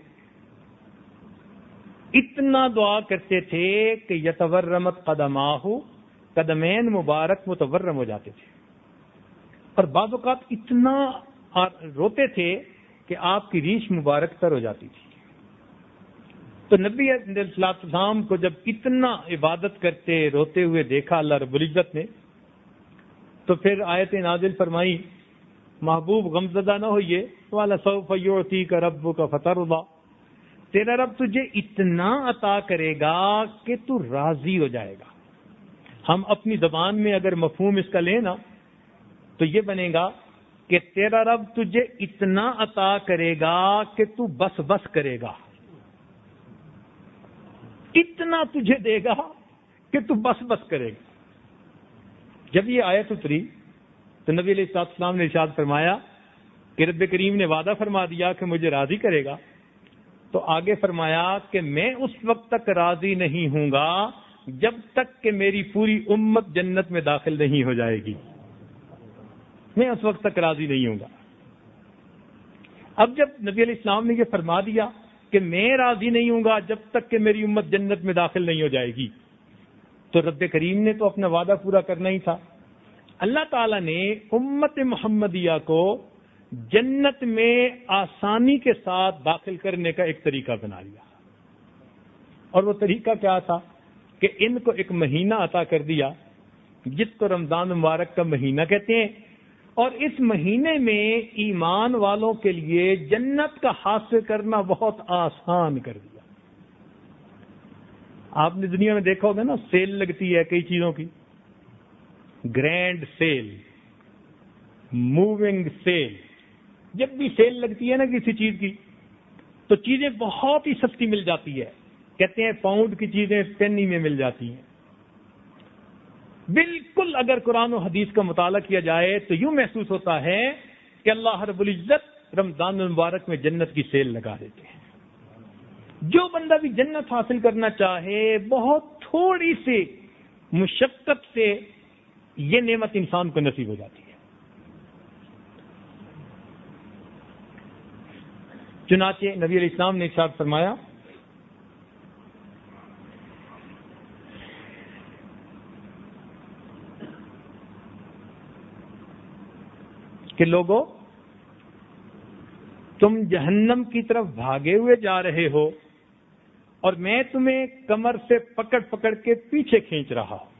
اتنا دعا کرتے تھے کہ یتورمت قدماہ، قدمین مبارک متورم ہو جاتے تھے. اور بعض اوقات اتنا روتے تھے کہ آپ کی ریش مبارک تر ہو جاتی تھی. تو نبی علیہ الصلوۃ والسلام کو جب اتنا عبادت کرتے روتے ہوئے دیکھا اللہ رب العزت نے، تو پھر آیت نازل فرمائی، محبوب غمزدہ نہ ہوئیے، وَلَسَوْفَ يُعْطِيكَ رَبُّكَ فَتَرْضَىٰ، تیرا رب تجھے اتنا عطا کرے گا کہ تو راضی ہو جائے گا. ہم اپنی زبان میں اگر مفہوم اس کا لیں نا تو یہ بنے گا کہ تیرا رب تجھے اتنا عطا کرے گا کہ تو بس بس کرے گا. اتنا تجھے دے گا کہ تو بس بس کرے گا. جب یہ آیت اتری تو نبی علیہ الصلوۃ والسلام نے ارشاد فرمایا کہ رب کریم نے وعدہ فرما دیا کہ مجھے راضی کرے گا. تو آگے فرمایا کہ میں اس وقت تک راضی نہیں ہوں گا جب تک کہ میری پوری امت جنت میں داخل نہیں ہو جائے گی، میں اس وقت تک راضی نہیں ہوں گا۔ اب جب نبی علیہ السلام نے یہ فرما دیا کہ میں راضی نہیں ہوں گا جب تک کہ میری امت جنت میں داخل نہیں ہو جائے گی، تو رب کریم نے تو اپنا وعدہ پورا کرنا ہی تھا۔ اللہ تعالیٰ نے امت محمدیہ کو جنت میں آسانی کے ساتھ داخل کرنے کا ایک طریقہ بنا لیا، اور وہ طریقہ کیا تھا کہ ان کو ایک مہینہ عطا کر دیا جس کو رمضان مبارک کا مہینہ کہتے ہیں، اور اس مہینے میں ایمان والوں کے لیے جنت کا حاصل کرنا بہت آسان کر دیا۔ آپ نے دنیا میں دیکھا ہوگا نا، سیل لگتی ہے کئی چیزوں کی، گرینڈ سیل، موونگ سیل۔ جب بھی سیل لگتی ہے نا کسی چیز کی، تو چیزیں بہت ہی سستی مل جاتی ہے، کہتے ہیں پاؤنڈ کی چیزیں پینی میں مل جاتی ہیں۔ بالکل اگر قرآن و حدیث کا مطالعہ کیا جائے تو یوں محسوس ہوتا ہے کہ اللہ رب العزت رمضان المبارک میں جنت کی سیل لگا دیتے ہیں۔ جو بندہ بھی جنت حاصل کرنا چاہے، بہت تھوڑی سی مشقت سے یہ نعمت انسان کو نصیب ہو جاتی ہے۔ چنانچہ نبی علیہ السلام نے ارشاد فرمایا کہ لوگوں، تم جہنم کی طرف بھاگے ہوئے جا رہے ہو اور میں تمہیں کمر سے پکڑ پکڑ کے پیچھے کھینچ رہا ہوں۔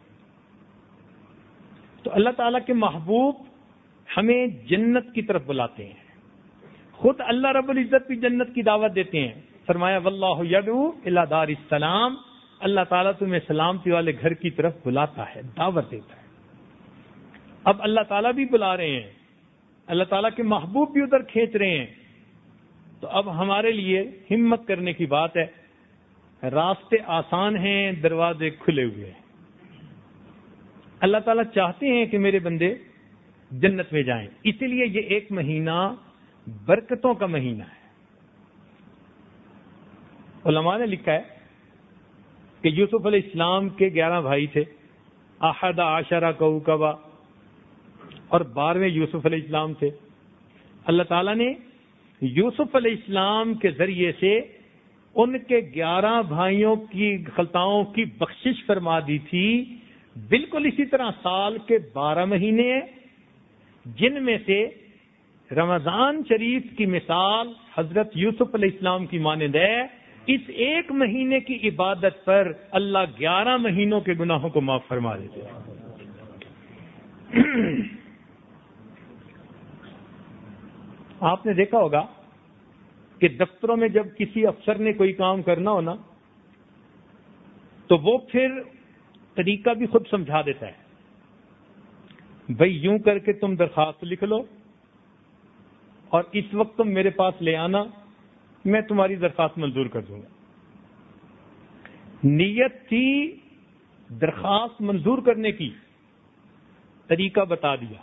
تو اللہ تعالیٰ کے محبوب ہمیں جنت کی طرف بلاتے ہیں، خود اللہ رب العزت بھی جنت کی دعوت دیتے ہیں۔ فرمایا واللہ یدعو الی دار السلام، اللہ تعالیٰ تمہیں سلامتی والے گھر کی طرف بلاتا ہے، دعوت دیتا ہے۔ اب اللہ تعالیٰ بھی بلا رہے ہیں، اللہ تعالیٰ کے محبوب بھی ادھر کھینچ رہے ہیں، تو اب ہمارے لیے ہمت کرنے کی بات ہے۔ راستے آسان ہیں، دروازے کھلے ہوئے ہیں۔ اللہ تعالیٰ چاہتے ہیں کہ میرے بندے جنت میں جائیں، اسی لیے یہ ایک مہینہ برکتوں کا مہینہ ہے۔ علماء نے لکھا ہے کہ یوسف علیہ السلام کے 11 بھائی تھے، احد عشرہ کوکبا، اور 12ویں یوسف علیہ السلام تھے۔ اللہ تعالیٰ نے یوسف علیہ السلام کے ذریعے سے ان کے 11 بھائیوں کی خطاؤں کی بخشش فرما دی تھی۔ بالکل اسی طرح سال کے 12 مہینے ہیں، جن میں سے رمضان شریف کی مثال حضرت یوسف علیہ السلام کی مانند ہے۔ اس ایک مہینے کی عبادت پر اللہ 11 مہینوں کے گناہوں کو معاف فرما دیتے ہیں۔ آپ نے دیکھا ہوگا کہ دفتروں میں جب کسی افسر نے کوئی کام کرنا ہو نا، تو وہ پھر طریقہ بھی خود سمجھا دیتا ہے، بھئی یوں کر کے تم درخواست لکھ لو اور اس وقت تم میرے پاس لے آنا، میں تمہاری درخواست منظور کر دوں گا۔ نیت تھی درخواست منظور کرنے کی، طریقہ بتا دیا۔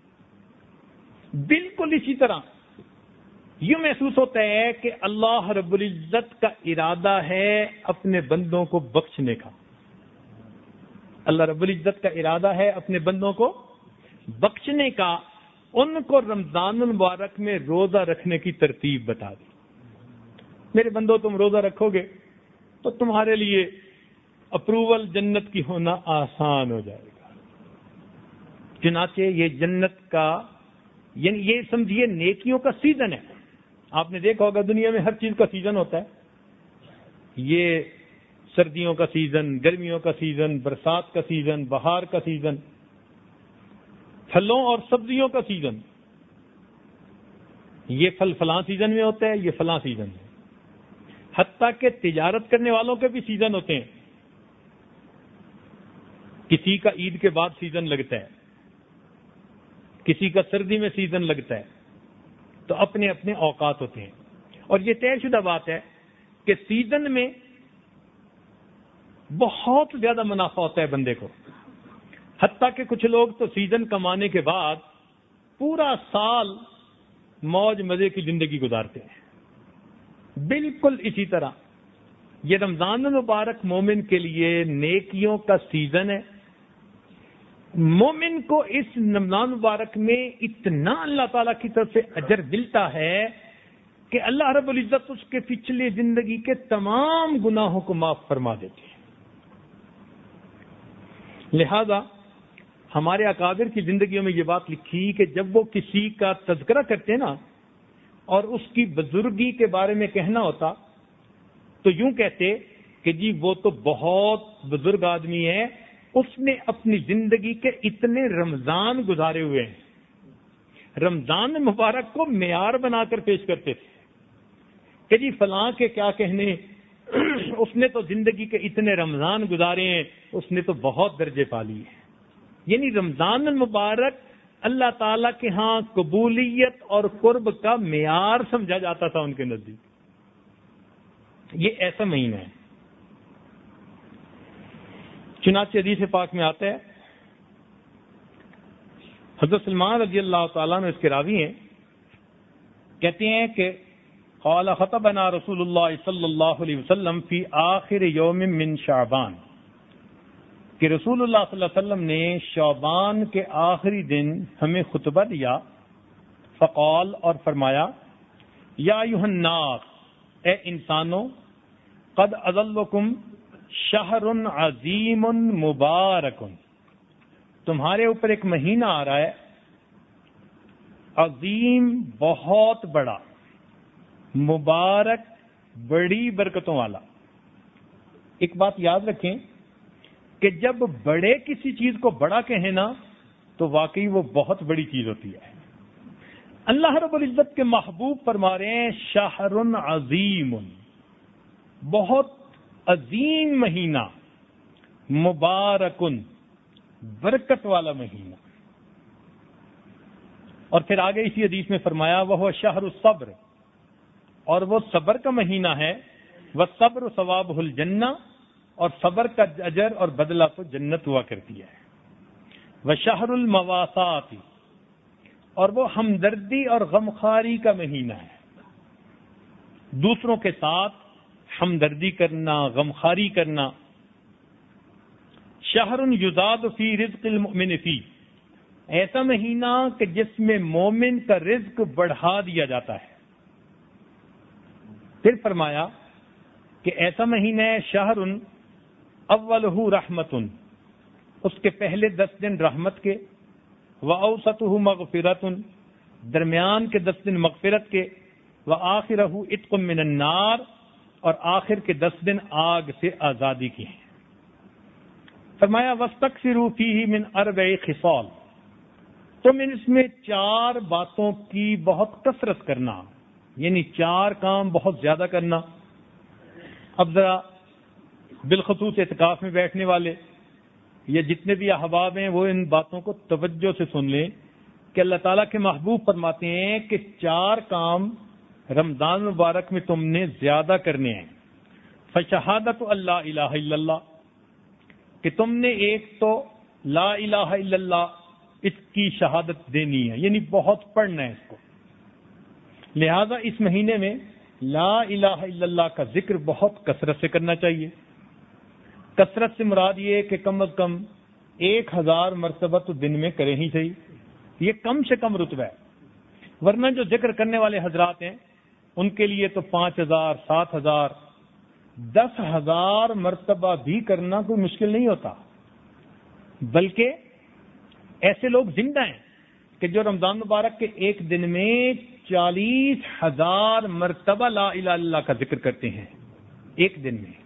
بالکل اسی طرح یہ محسوس ہوتا ہے کہ اللہ رب العزت کا ارادہ ہے اپنے بندوں کو بخشنے کا۔ اللہ رب العزت کا ارادہ ہے اپنے بندوں کو بخشنے کا۔ ان کو رمضان المبارک میں روزہ رکھنے کی ترتیب بتا دی۔ میرے بندوں، تم روزہ رکھو گے تو تمہارے لیے اپروول جنت کی ہونا آسان ہو جائے گا۔ چنانچہ یہ جنت کا، یعنی یہ سمجھیے نیکیوں کا سیزن ہے۔ آپ نے دیکھا ہوگا دنیا میں ہر چیز کا سیزن ہوتا ہے، یہ سردیوں کا سیزن، گرمیوں کا سیزن، برسات کا سیزن، بہار کا سیزن، پھلوں اور سبزیوں کا سیزن۔ یہ پھل فلاں سیزن میں ہوتا ہے، یہ فلاں سیزن میں۔ حتیٰ کہ تجارت کرنے والوں کے بھی سیزن ہوتے ہیں۔ کسی کا عید کے بعد سیزن لگتا ہے، کسی کا سردی میں سیزن لگتا ہے، تو اپنے اپنے اوقات ہوتے ہیں۔ اور یہ طے شدہ بات ہے کہ سیزن میں بہت زیادہ منافع ہوتا ہے بندے کو، حتیٰ کہ کچھ لوگ تو سیزن کمانے کے بعد پورا سال موج مزے کی زندگی گزارتے ہیں۔ بالکل اسی طرح یہ رمضان المبارک مومن کے لیے نیکیوں کا سیزن ہے. مومن کو اس رمضان مبارک میں اتنا اللہ تعالیٰ کی طرف سے اجر ملتا ہے کہ اللہ رب العزت اس کے پچھلے زندگی کے تمام گناہوں کو معاف فرما دیتے ہیں. لہذا ہمارے اکابر کی زندگیوں میں یہ بات لکھی کہ جب وہ کسی کا تذکرہ کرتے نا اور اس کی بزرگی کے بارے میں کہنا ہوتا تو یوں کہتے کہ جی وہ تو بہت بزرگ آدمی ہے, اس نے اپنی زندگی کے اتنے رمضان گزارے ہوئے ہیں. رمضان مبارک کو معیار بنا کر پیش کرتے تھے کہ جی فلاں کے کیا کہنے, اس نے تو زندگی کے اتنے رمضان گزارے ہیں, اس نے تو بہت درجے پا لیے ہیں. یعنی رمضان المبارک اللہ تعالیٰ کے ہاں قبولیت اور قرب کا معیار سمجھا جاتا تھا ان کے نزدیک. یہ ایسا مہینہ ہے. چنانچہ حدیث پاک میں آتا ہے, حضرت سلمان رضی اللہ تعالیٰ نے اس کے راوی ہیں, کہتے ہیں کہ قال خطبنا رسول اللہ صلی اللہ علیہ وسلم فی آخر یوم من شعبان, کہ رسول اللہ صلی اللہ علیہ وسلم نے شعبان کے آخری دن ہمیں خطبہ دیا. فقال, اور فرمایا, یا ایھا الناس, اے انسانوں, قد اظلکم شہر عظیم مبارک, تمہارے اوپر ایک مہینہ آ رہا ہے عظیم, بہت بڑا, مبارک, بڑی برکتوں والا. ایک بات یاد رکھیں کہ جب بڑے کسی چیز کو بڑا کہیں نا تو واقعی وہ بہت بڑی چیز ہوتی ہے. اللہ رب العزت کے محبوب فرما رہے ہیں شہر عظیم, بہت عظیم مہینہ, مبارکن, برکت والا مہینہ. اور پھر آگے اسی حدیث میں فرمایا وہ شہر الصبر, اور وہ صبر کا مہینہ ہے. والصبر ثوابہ الجنہ, اور صبر کا اجر اور بدلہ تو جنت ہوا کرتی ہے. وشہر المواسات, اور وہ ہمدردی اور غمخواری کا مہینہ ہے, دوسروں کے ساتھ ہمدردی کرنا, غمخواری کرنا. شہر یزاد فی رزق المؤمن فی, ایسا مہینہ کہ جس میں مومن کا رزق بڑھا دیا جاتا ہے. پھر فرمایا کہ ایسا مہینہ ہے شہر اولہ رحمت, اس کے پہلے 10 دن رحمت کے, واوسطہ مغفرت, درمیان کے 10 دن مغفرت کے, وآخرہ عتق من النار, اور آخر کے 10 دن آگ سے آزادی کی ہیں. فرمایا واستکثروا فیہ من 4 خصال, تم اس میں 4 باتوں کی بہت کثرت کرنا, یعنی 4 کام بہت زیادہ کرنا. اب ذرا بالخصوص اعتکاف میں بیٹھنے والے یا جتنے بھی احباب ہیں وہ ان باتوں کو توجہ سے سن لیں کہ اللہ تعالیٰ کے محبوب فرماتے ہیں کہ 4 کام رمضان مبارک میں تم نے زیادہ کرنے ہیں. فشہادت اللہ الہ الا اللہ, کہ تم نے ایک تو لا الہ الا اللہ اس کی شہادت دینی ہے, یعنی بہت پڑھنا ہے اس کو. لہذا اس مہینے میں لا الہ الا اللہ کا ذکر بہت کثرت سے کرنا چاہیے. کثرت سے مراد یہ کہ کم از کم 1000 مرتبہ تو دن میں کریں ہی صحیح, یہ کم سے کم رتبہ ہے. ورنہ جو ذکر کرنے والے حضرات ہیں ان کے لیے تو 5000, 7000, 10,000 مرتبہ بھی کرنا کوئی مشکل نہیں ہوتا. بلکہ ایسے لوگ زندہ ہیں کہ جو رمضان مبارک کے ایک دن میں 40,000 مرتبہ لا الہ الا اللہ کا ذکر کرتے ہیں. ایک دن میں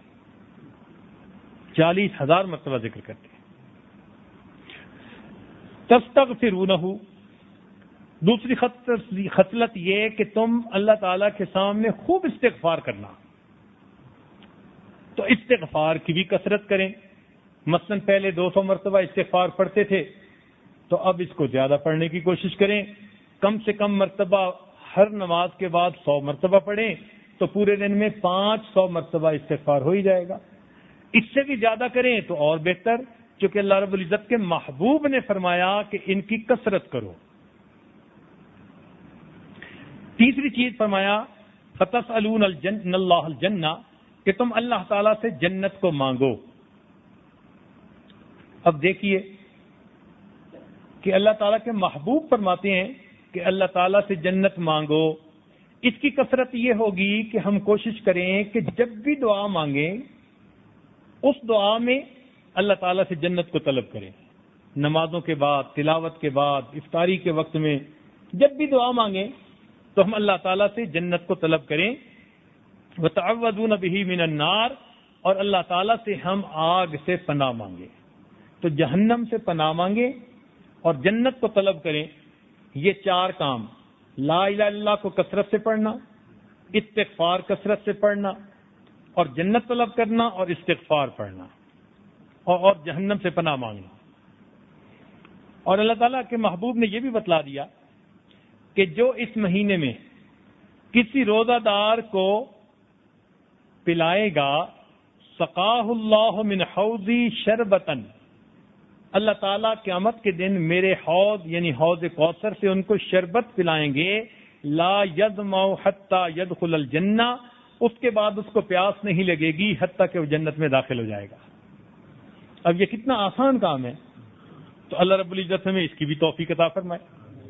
40,000 مرتبہ ذکر کرتے ہیں. تستغفرونہ, دوسری خصلت یہ کہ تم اللہ تعالیٰ کے سامنے خوب استغفار کرنا. تو استغفار کی بھی کثرت کریں. مثلا پہلے 200 مرتبہ استغفار پڑھتے تھے تو اب اس کو زیادہ پڑھنے کی کوشش کریں. کم سے کم مرتبہ ہر نماز کے بعد 100 مرتبہ پڑھیں تو پورے دن میں 500 مرتبہ استغفار ہو ہی جائے گا. اس سے بھی زیادہ کریں تو اور بہتر, چونکہ اللہ رب العزت کے محبوب نے فرمایا کہ ان کی کثرت کرو. تیسری چیز فرمایا فتسألون اللہ الجنہ, کہ تم اللہ تعالیٰ سے جنت کو مانگو. اب دیکھیے کہ اللہ تعالیٰ کے محبوب فرماتے ہیں کہ اللہ تعالیٰ سے جنت مانگو. اس کی کثرت یہ ہوگی کہ ہم کوشش کریں کہ جب بھی دعا مانگیں اس دعا میں اللہ تعالیٰ سے جنت کو طلب کریں. نمازوں کے بعد، تلاوت کے بعد، افطاری کے وقت میں جب بھی دعا مانگیں تو ہم اللہ تعالیٰ سے جنت کو طلب کریں. وَتَعَوَّذُونَ بِهِ مِنَ النَّارِ، اور اللہ تعالیٰ سے ہم آگ سے پناہ مانگیں. تو جہنم سے پناہ مانگیں اور جنت کو طلب کریں. یہ 4 کام، لا الہ الا اللہ کو کثرت سے پڑھنا، استغفار کثرت سے پڑھنا، اور جنت طلب کرنا، اور استغفار پڑھنا، اور جہنم سے پناہ مانگنا. اور اللہ تعالیٰ کے محبوب نے یہ بھی بتلا دیا کہ جو اس مہینے میں کسی روزہ دار کو پلائے گا، سقاہ اللہ من حوضی شربتن، اللہ تعالیٰ قیامت کے دن میرے حوض یعنی حوض کوثر سے ان کو شربت پلائیں گے. لا یظمأ حتی یدخل الجنہ، اس کے بعد اس کو پیاس نہیں لگے گی حتیٰ کہ وہ جنت میں داخل ہو جائے گا. اب یہ کتنا آسان کام ہے. تو اللہ رب العزت ہمیں اس کی بھی توفیق عطا فرمائے.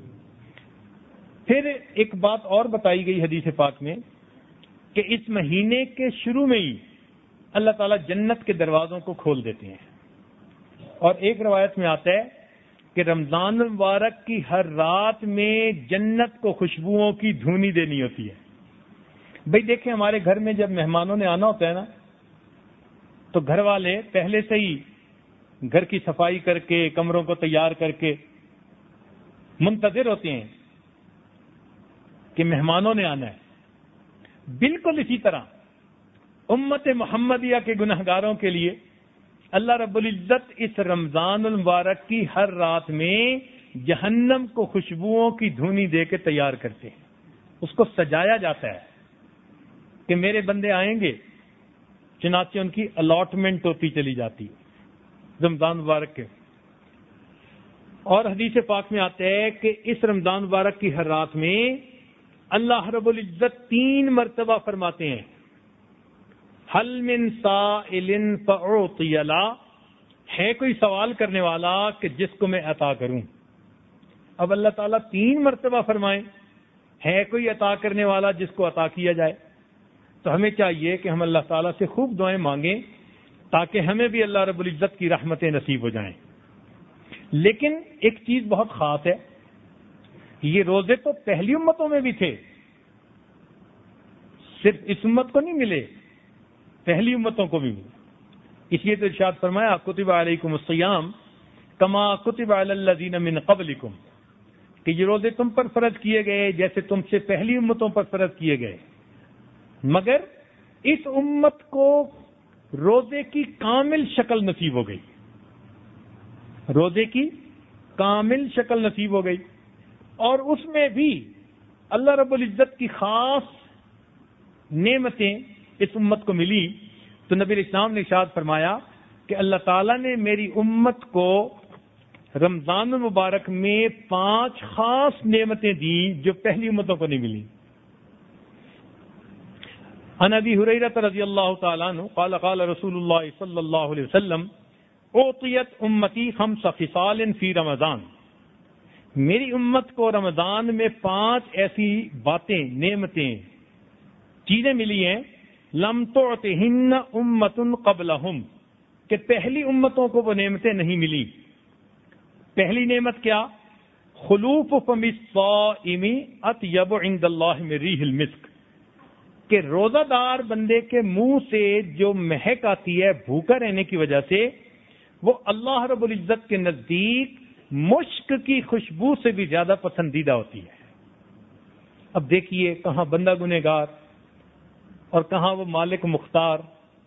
پھر ایک بات اور بتائی گئی حدیث پاک میں کہ اس مہینے کے شروع میں ہی اللہ تعالیٰ جنت کے دروازوں کو کھول دیتے ہیں. اور ایک روایت میں آتا ہے کہ رمضان المبارک کی ہر رات میں جنت کو خوشبوؤں کی دھونی دینی ہوتی ہے. بھئی دیکھیں، ہمارے گھر میں جب مہمانوں نے آنا ہوتا ہے نا، تو گھر والے پہلے سے ہی گھر کی صفائی کر کے، کمروں کو تیار کر کے منتظر ہوتے ہیں کہ مہمانوں نے آنا ہے. بالکل اسی طرح امت محمدیہ کے گنہگاروں کے لیے اللہ رب العزت اس رمضان المبارک کی ہر رات میں جہنم کو خوشبوؤں کی دھونی دے کے تیار کرتے ہیں. اس کو سجایا جاتا ہے کہ میرے بندے آئیں گے، چنانچہ ان کی الاٹمنٹ ہوتی چلی جاتی ہے رمضان مبارک کے. اور حدیث پاک میں آتا ہے کہ اس رمضان مبارک کی ہر رات میں اللہ رب العزت 3 مرتبہ فرماتے ہیں، حل من سائل فاعطی له، ہے کوئی سوال کرنے والا کہ جس کو میں عطا کروں. اب اللہ تعالیٰ 3 مرتبہ فرمائیں ہے کوئی عطا کرنے والا جس کو عطا کیا جائے. تو ہمیں چاہیے کہ ہم اللہ تعالیٰ سے خوب دعائیں مانگیں تاکہ ہمیں بھی اللہ رب العزت کی رحمتیں نصیب ہو جائیں. لیکن ایک چیز بہت خاص ہے، یہ روزے تو پہلی امتوں میں بھی تھے، صرف اس امت کو نہیں ملے، پہلی امتوں کو بھی ملے. اس لیے تو ارشاد فرمایا کتب علیکم الصیام کما کتب علی الذین من قبلکم، کہ یہ روزے تم پر فرض کیے گئے جیسے تم سے پہلی امتوں پر فرض کیے گئے. مگر اس امت کو روزے کی کامل شکل نصیب ہو گئی، روزے کی کامل شکل نصیب ہو گئی، اور اس میں بھی اللہ رب العزت کی خاص نعمتیں اس امت کو ملی. تو نبی اسلام نے ارشاد فرمایا کہ اللہ تعالیٰ نے میری امت کو رمضان المبارک میں 5 خاص نعمتیں دیں جو پہلی امتوں کو نہیں ملی. عن ابی ہریرہ رضی اللہ تعالیٰ عنہ قال قال رسول اللہ صلی اللہ علیہ وسلم اعطیت امتی 5 خصال فی رمضان، میری امت کو رمضان میں 5 ایسی باتیں، نعمتیں، چیزیں ملی ہیں لم تعطہن امت قبلہم، کہ پہلی امتوں کو وہ نعمتیں نہیں ملی. پہلی نعمت کیا؟ خلوف فم الصائم اطیب عند اللہ من ریح المسک، کہ روزہ دار بندے کے منہ سے جو مہک آتی ہے بھوکا رہنے کی وجہ سے، وہ اللہ رب العزت کے نزدیک مشک کی خوشبو سے بھی زیادہ پسندیدہ ہوتی ہے. اب دیکھیے کہاں بندہ گنہگار اور کہاں وہ مالک مختار.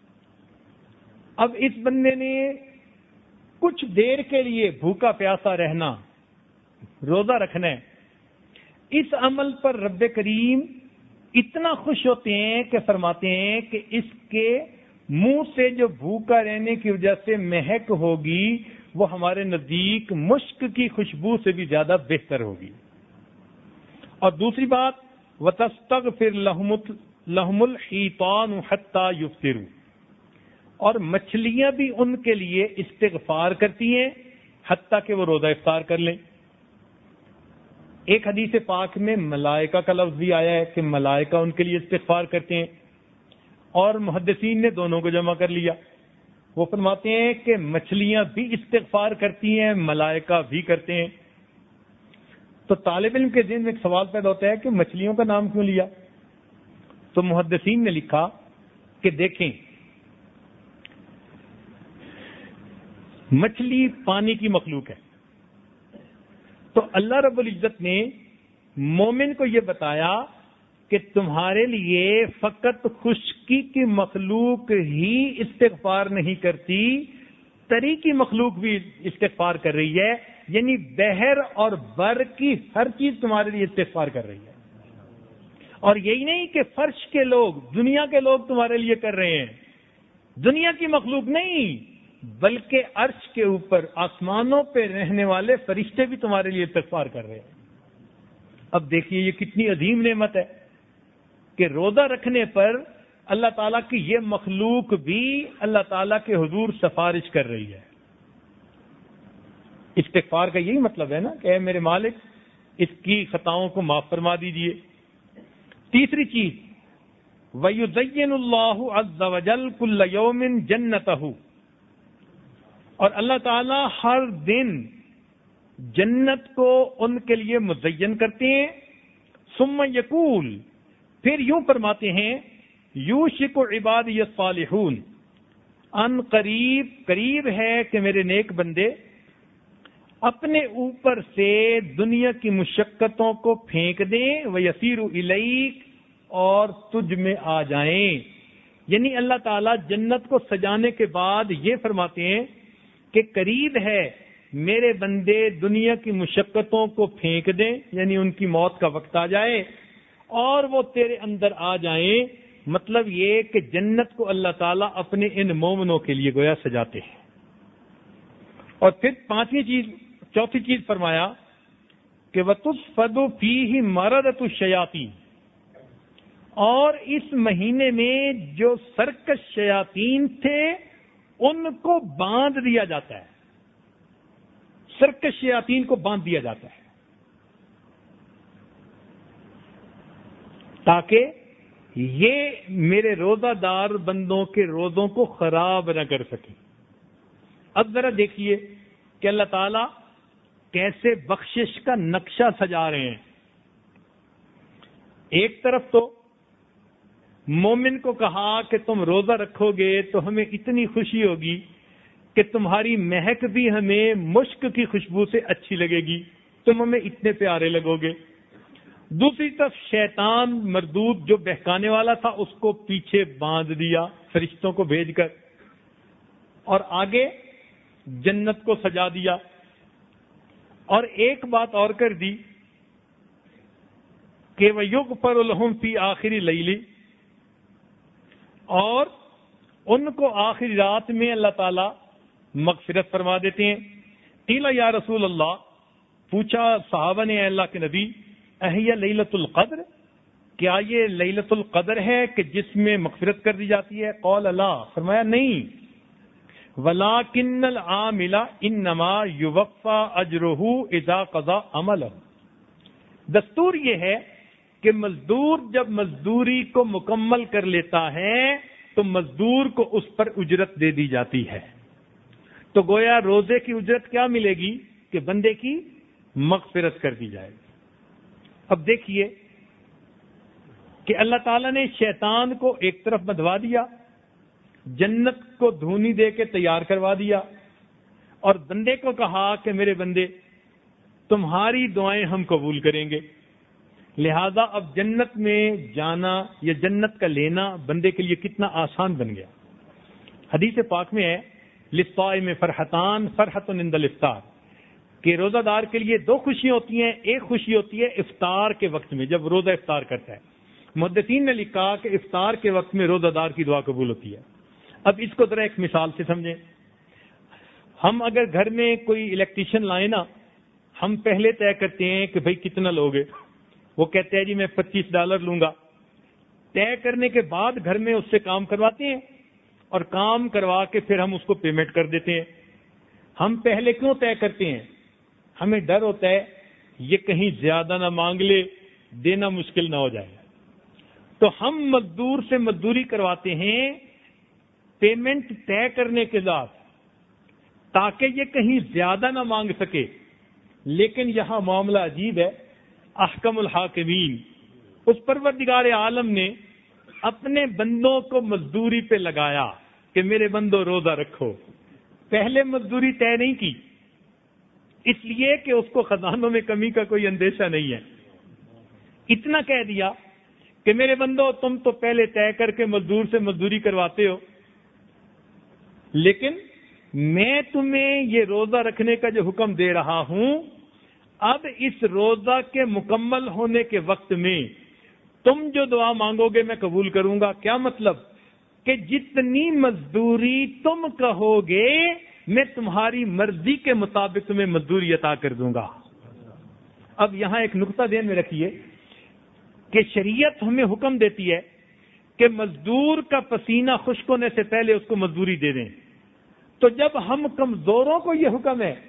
اب اس بندے نے کچھ دیر کے لیے بھوکا پیاسا رہنا، روزہ رکھنا ہے، اس عمل پر رب کریم اتنا خوش ہوتے ہیں کہ فرماتے ہیں کہ اس کے منہ سے جو بھوکا رہنے کی وجہ سے مہک ہوگی وہ ہمارے نزدیک مشک کی خوشبو سے بھی زیادہ بہتر ہوگی. اور دوسری بات وَتَسْتَغْفِرْ لَهُمُ لهم الحیطان حتی یفطروا، اور مچھلیاں بھی ان کے لیے استغفار کرتی ہیں حتیٰ کہ وہ روزہ افطار کر لیں۔ ایک حدیث پاک میں ملائکہ کا لفظ بھی آیا ہے کہ ملائکہ ان کے لیے استغفار کرتے ہیں، اور محدثین نے دونوں کو جمع کر لیا۔ وہ فرماتے ہیں کہ مچھلیاں بھی استغفار کرتی ہیں، ملائکہ بھی کرتے ہیں۔ تو طالب علم کے ذہن میں ایک سوال پیدا ہوتا ہے کہ مچھلیوں کا نام کیوں لیا؟ تو محدثین نے لکھا کہ دیکھیں، مچھلی پانی کی مخلوق ہے، تو اللہ رب العزت نے مومن کو یہ بتایا کہ تمہارے لیے فقط خشکی کی مخلوق ہی استغفار نہیں کرتی، تری کی مخلوق بھی استغفار کر رہی ہے، یعنی بحر اور بر کی ہر چیز تمہارے لیے استغفار کر رہی ہے۔ اور یہی نہیں کہ فرش کے لوگ، دنیا کے لوگ تمہارے لیے کر رہے ہیں، دنیا کی مخلوق نہیں بلکہ عرش کے اوپر آسمانوں پہ رہنے والے فرشتے بھی تمہارے لیے استغفار کر رہے ہیں۔ اب دیکھیے یہ کتنی عظیم نعمت ہے کہ روزہ رکھنے پر اللہ تعالیٰ کی یہ مخلوق بھی اللہ تعالیٰ کے حضور سفارش کر رہی ہے۔ استغفار کا یہی مطلب ہے نا کہ اے میرے مالک اس کی خطاؤں کو معاف فرما دیجئے۔ تیسری چیز، وَيُزَيِّنُ اللَّهُ عَزَّ وَجَلَّ كُلَّ يَوْمٍ جَنَّتَهُ، اور اللہ تعالیٰ ہر دن جنت کو ان کے لیے مزین کرتے ہیں۔ ثم یقول، پھر یوں فرماتے ہیں، یوشک عبادی الصالحون، ان قریب ہے کہ میرے نیک بندے اپنے اوپر سے دنیا کی مشقتوں کو پھینک دیں، وَيَسِيرُ إِلَيْكَ، اور تجھ میں آ جائیں۔ یعنی اللہ تعالیٰ جنت کو سجانے کے بعد یہ فرماتے ہیں کہ قریب ہے میرے بندے دنیا کی مشقتوں کو پھینک دیں، یعنی ان کی موت کا وقت آ جائے اور وہ تیرے اندر آ جائیں۔ مطلب یہ کہ جنت کو اللہ تعالیٰ اپنے ان مومنوں کے لیے گویا سجاتے ہیں۔ اور پھر چوتھی چیز فرمایا کہ وَتُصْفَدُ فِيهِ مَرَدَةُ الشَّيَاطِينِ، اور اس مہینے میں جو سرکش شیاطین تھے ان کو باندھ دیا جاتا ہے، سرکش شیاطین کو باندھ دیا جاتا ہے تاکہ یہ میرے روزہ دار بندوں کے روزوں کو خراب نہ کر سکیں۔ اب ذرا دیکھیے کہ اللہ تعالیٰ کیسے بخشش کا نقشہ سجا رہے ہیں۔ ایک طرف تو مومن کو کہا کہ تم روزہ رکھو گے تو ہمیں اتنی خوشی ہوگی کہ تمہاری مہک بھی ہمیں مشک کی خوشبو سے اچھی لگے گی، تم ہمیں اتنے پیارے لگو گے۔ دوسری طرف شیطان مردود جو بہکانے والا تھا اس کو پیچھے باندھ دیا فرشتوں کو بھیج کر، اور آگے جنت کو سجا دیا۔ اور ایک بات اور کر دی کہ وَيُغْفَرُ لَهُمْ فِي آخِرِ اللَّيْلِ، اور ان کو آخری رات میں اللہ تعالی مغفرت فرما دیتے ہیں۔ قیل یا رسول اللہ، پوچھا صحابہ نے اے اللہ کے نبی، اہی لیلۃ القدر، کیا یہ لیلۃ القدر ہے کہ جس میں مغفرت کر دی جاتی ہے؟ قال لا، فرمایا نہیں، وَلَٰكِنَّ الْعَامِلَ إِنَّمَا يُوَفَّىٰ أَجْرُهُ إِذَا قَضَىٰ عَمَلَهُ، دستور یہ ہے کہ مزدور جب مزدوری کو مکمل کر لیتا ہے تو مزدور کو اس پر اجرت دے دی جاتی ہے۔ تو گویا روزے کی اجرت کیا ملے گی کہ بندے کی مغفرت کر دی جائے گی۔ اب دیکھیے کہ اللہ تعالیٰ نے شیطان کو ایک طرف بدھوا دیا، جنت کو دھونی دے کے تیار کروا دیا، اور بندے کو کہا کہ میرے بندے تمہاری دعائیں ہم قبول کریں گے، لہذا اب جنت میں جانا یا جنت کا لینا بندے کے لیے کتنا آسان بن گیا۔ حدیث پاک میں ہے للصائم فرحتان فرحۃ عند الافطار، کہ روزہ دار کے لیے دو خوشیاں ہوتی ہیں، ایک خوشی ہوتی ہے افطار کے وقت میں جب روزہ افطار کرتا ہے۔ محدثین نے لکھا کہ افطار کے وقت میں روزہ دار کی دعا قبول ہوتی ہے۔ اب اس کو ذرا ایک مثال سے سمجھیں، ہم اگر گھر میں کوئی الیکٹریشین لائیں نا، ہم پہلے طے کرتے ہیں کہ بھئی کتنا لوگے، وہ کہتے ہیں جی میں $25 لوں گا، طے کرنے کے بعد گھر میں اس سے کام کرواتے ہیں اور کام کروا کے پھر ہم اس کو پیمنٹ کر دیتے ہیں. ہم پہلے کیوں طے کرتے ہیں؟ ہمیں ڈر ہوتا ہے یہ کہیں زیادہ نہ مانگ لے، دینا مشکل نہ ہو جائے. تو ہم مزدور سے مزدوری کرواتے ہیں پیمنٹ طے کرنے کے بعد تاکہ یہ کہیں زیادہ نہ مانگ سکے. لیکن یہاں معاملہ عجیب ہے. احکم الحاکمین اس پروردگار عالم نے اپنے بندوں کو مزدوری پہ لگایا کہ میرے بندوں روزہ رکھو. پہلے مزدوری طے نہیں کی، اس لیے کہ اس کو خزانوں میں کمی کا کوئی اندیشہ نہیں ہے. اتنا کہہ دیا کہ میرے بندوں تم تو پہلے طے کر کے مزدور سے مزدوری کرواتے ہو، لیکن میں تمہیں یہ روزہ رکھنے کا جو حکم دے رہا ہوں، اب اس روزہ کے مکمل ہونے کے وقت میں تم جو دعا مانگو گے میں قبول کروں گا. کیا مطلب؟ کہ جتنی مزدوری تم کہو گے میں تمہاری مرضی کے مطابق تمہیں مزدوری عطا کر دوں گا. اب یہاں ایک نقطہ ذہن میں رکھیے کہ شریعت ہمیں حکم دیتی ہے کہ مزدور کا پسینہ خشک ہونے سے پہلے اس کو مزدوری دے دیں. تو جب ہم کمزوروں کو یہ حکم ہے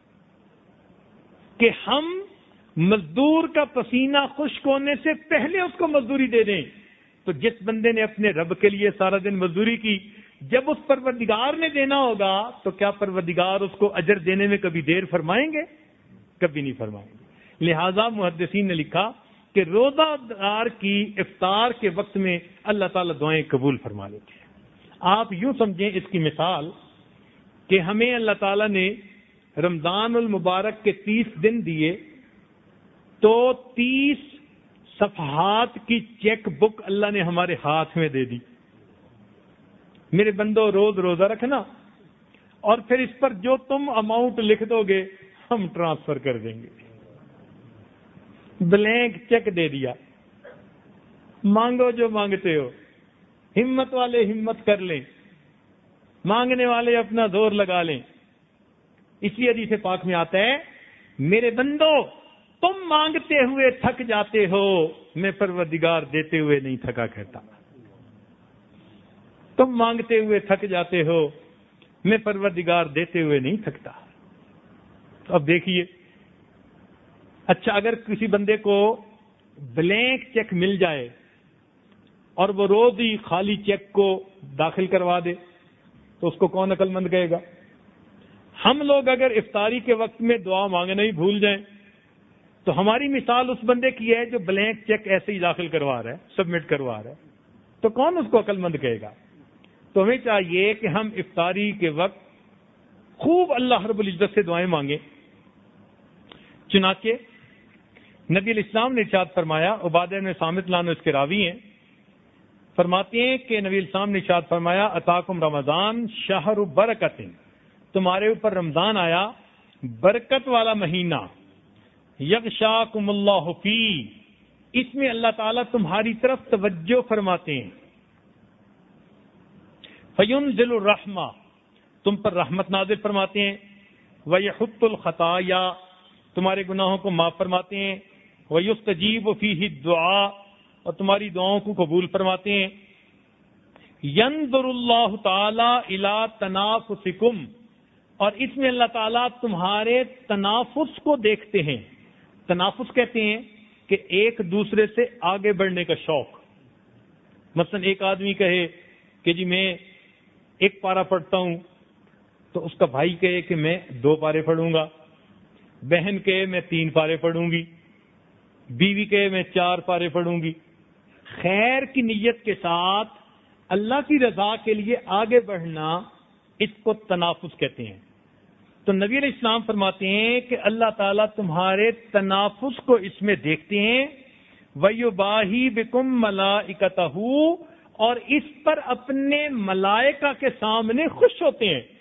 کہ ہم مزدور کا پسینہ خشک ہونے سے پہلے اس کو مزدوری دے دیں، تو جس بندے نے اپنے رب کے لیے سارا دن مزدوری کی، جب اس پروردگار نے دینا ہوگا تو کیا پروردگار اس کو اجر دینے میں کبھی دیر فرمائیں گے؟ کبھی نہیں فرمائیں گے. لہذا محدثین نے لکھا کہ روزہ دار کی افطار کے وقت میں اللہ تعالیٰ دعائیں قبول فرما لیتے ہیں. آپ یوں سمجھیں اس کی مثال کہ ہمیں اللہ تعالیٰ نے رمضان المبارک کے 30 دن دیے تو 30 صفحات کی چیک بک اللہ نے ہمارے ہاتھ میں دے دی. میرے بندو روز روزہ رکھنا اور پھر اس پر جو تم اماؤنٹ لکھ دو گے ہم ٹرانسفر کر دیں گے. بلینک چیک دے دیا، مانگو جو مانگتے ہو. ہمت والے ہمت کر لیں، مانگنے والے اپنا زور لگا لیں. اسی حدیث پاک میں آتا ہے میرے بندو تم مانگتے ہوئے تھک جاتے ہو، میں پروردگار دیتے ہوئے نہیں تھکا کرتا. تم مانگتے ہوئے تھک جاتے ہو، میں پروردگار دیتے ہوئے نہیں تھکتا. اب دیکھیے، اچھا اگر کسی بندے کو بلینک چیک مل جائے اور وہ روز ہی خالی چیک کو داخل کروا دے تو اس کو کون عقل مند کہے گا؟ ہم لوگ اگر افطاری کے وقت میں دعا مانگنا ہی بھول جائیں تو ہماری مثال اس بندے کی ہے جو بلینک چیک ایسے ہی داخل کروا رہا ہے، سبمٹ کروا رہا ہے. تو کون اس کو عقل مند کہے گا؟ تو ہمیں چاہیے کہ ہم افطاری کے وقت خوب اللہ رب العزت سے دعائیں مانگیں. چنانچہ نبی علیہ السلام نے ارشاد فرمایا، عبادہ بن صامت لانو اس کے راوی ہیں، فرماتے ہیں کہ نبی علیہ السلام نے ارشاد فرمایا اتاکم رمضان شہر برکت، تمہارے اوپر رمضان آیا برکت والا مہینہ، یغشاکم اللہ فی، اس میں اللہ تعالیٰ تمہاری طرف توجہ فرماتے ہیں، فینزل الرحمہ، تم پر رحمت نازل فرماتے ہیں، ویحط الخطایا، تمہارے گناہوں کو معاف فرماتے ہیں، ویستجیب فیہ الدعاء، اور تمہاری دعاؤں کو قبول فرماتے ہیں. ینظر اللہ تعالی الی تنافسکم، اور اس میں اللہ تعالیٰ تمہارے تنافس کو دیکھتے ہیں. تنافس کہتے ہیں کہ ایک دوسرے سے آگے بڑھنے کا شوق. مثلا ایک آدمی کہے کہ جی میں 1 پارہ پڑھتا ہوں تو اس کا بھائی کہے کہ میں 2 پارے پڑھوں گا، بہن کہے میں 3 پارے پڑھوں گی، بیوی کہے میں 4 پارے پڑھوں گی. خیر کی نیت کے ساتھ اللہ کی رضا کے لیے آگے بڑھنا، اس کو تنافس کہتے ہیں. تو نبی علیہ السلام فرماتے ہیں کہ اللہ تعالیٰ تمہارے تنافس کو اس میں دیکھتے ہیں، وَيُبَاهِي بِكُم مَلَائِكَتَهُ، اور اس پر اپنے ملائکہ کے سامنے خوش ہوتے ہیں.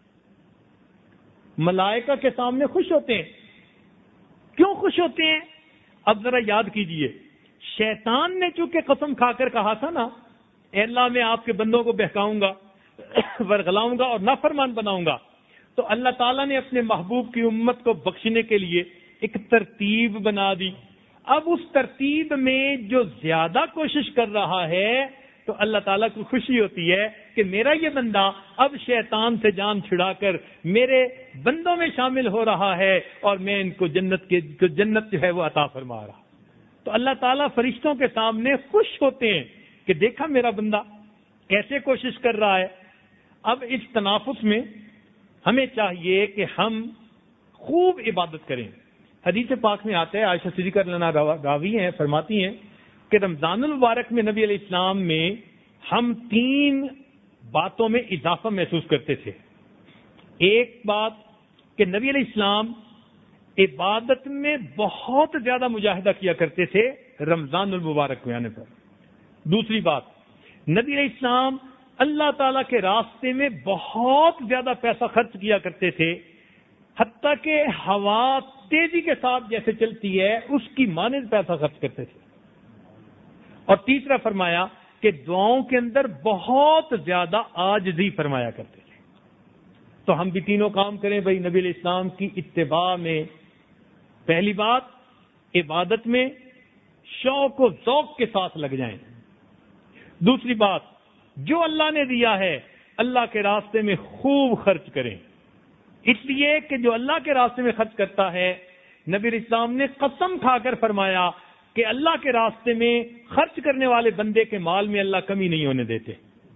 ملائکہ کے سامنے خوش ہوتے ہیں. کیوں خوش ہوتے ہیں؟ اب ذرا یاد کیجئے، شیطان نے چونکہ قسم کھا کر کہا تھا نا، اے اللہ میں آپ کے بندوں کو بہکاؤں گا، ورغلاؤں گا اور نافرمان بناؤں گا، تو اللہ تعالیٰ نے اپنے محبوب کی امت کو بخشنے کے لیے ایک ترتیب بنا دی. اب اس ترتیب میں جو زیادہ کوشش کر رہا ہے تو اللہ تعالیٰ کو خوشی ہوتی ہے کہ میرا یہ بندہ اب شیطان سے جان چھڑا کر میرے بندوں میں شامل ہو رہا ہے اور میں ان کو جنت جو ہے وہ عطا فرما رہا. تو اللہ تعالیٰ فرشتوں کے سامنے خوش ہوتے ہیں کہ دیکھا میرا بندہ کیسے کوشش کر رہا ہے. اب اس تنافس میں ہمیں چاہیے کہ ہم خوب عبادت کریں. حدیث پاک میں آتا ہے، عائشہ صدیقہ رضی اللہ عنہا راوی ہیں، فرماتی ہیں کہ رمضان المبارک میں نبی علیہ السلام میں ہم 3 باتوں میں اضافہ محسوس کرتے تھے. ایک بات کہ نبی علیہ السلام عبادت میں بہت زیادہ مجاہدہ کیا کرتے تھے رمضان المبارک میں آنے پر. دوسری بات، نبی علیہ السلام اللہ تعالیٰ کے راستے میں بہت زیادہ پیسہ خرچ کیا کرتے تھے، حتیٰ کہ ہوا تیزی کے ساتھ جیسے چلتی ہے اس کی مانند پیسہ خرچ کرتے تھے. اور تیسرا فرمایا کہ دعاؤں کے اندر بہت زیادہ عاجزی فرمایا کرتے تھے. تو ہم بھی تینوں کام کریں بھائی نبی علیہ السلام کی اتباع میں. پہلی بات، عبادت میں شوق و ذوق کے ساتھ لگ جائیں. دوسری بات، جو اللہ نے دیا ہے اللہ کے راستے میں خوب خرچ کریں، اس لیے کہ جو اللہ کے راستے میں خرچ کرتا ہے، نبی علیہ السلام نے قسم کھا کر فرمایا کہ اللہ کے راستے میں خرچ کرنے والے بندے کے مال میں اللہ کمی نہیں ہونے دیتے،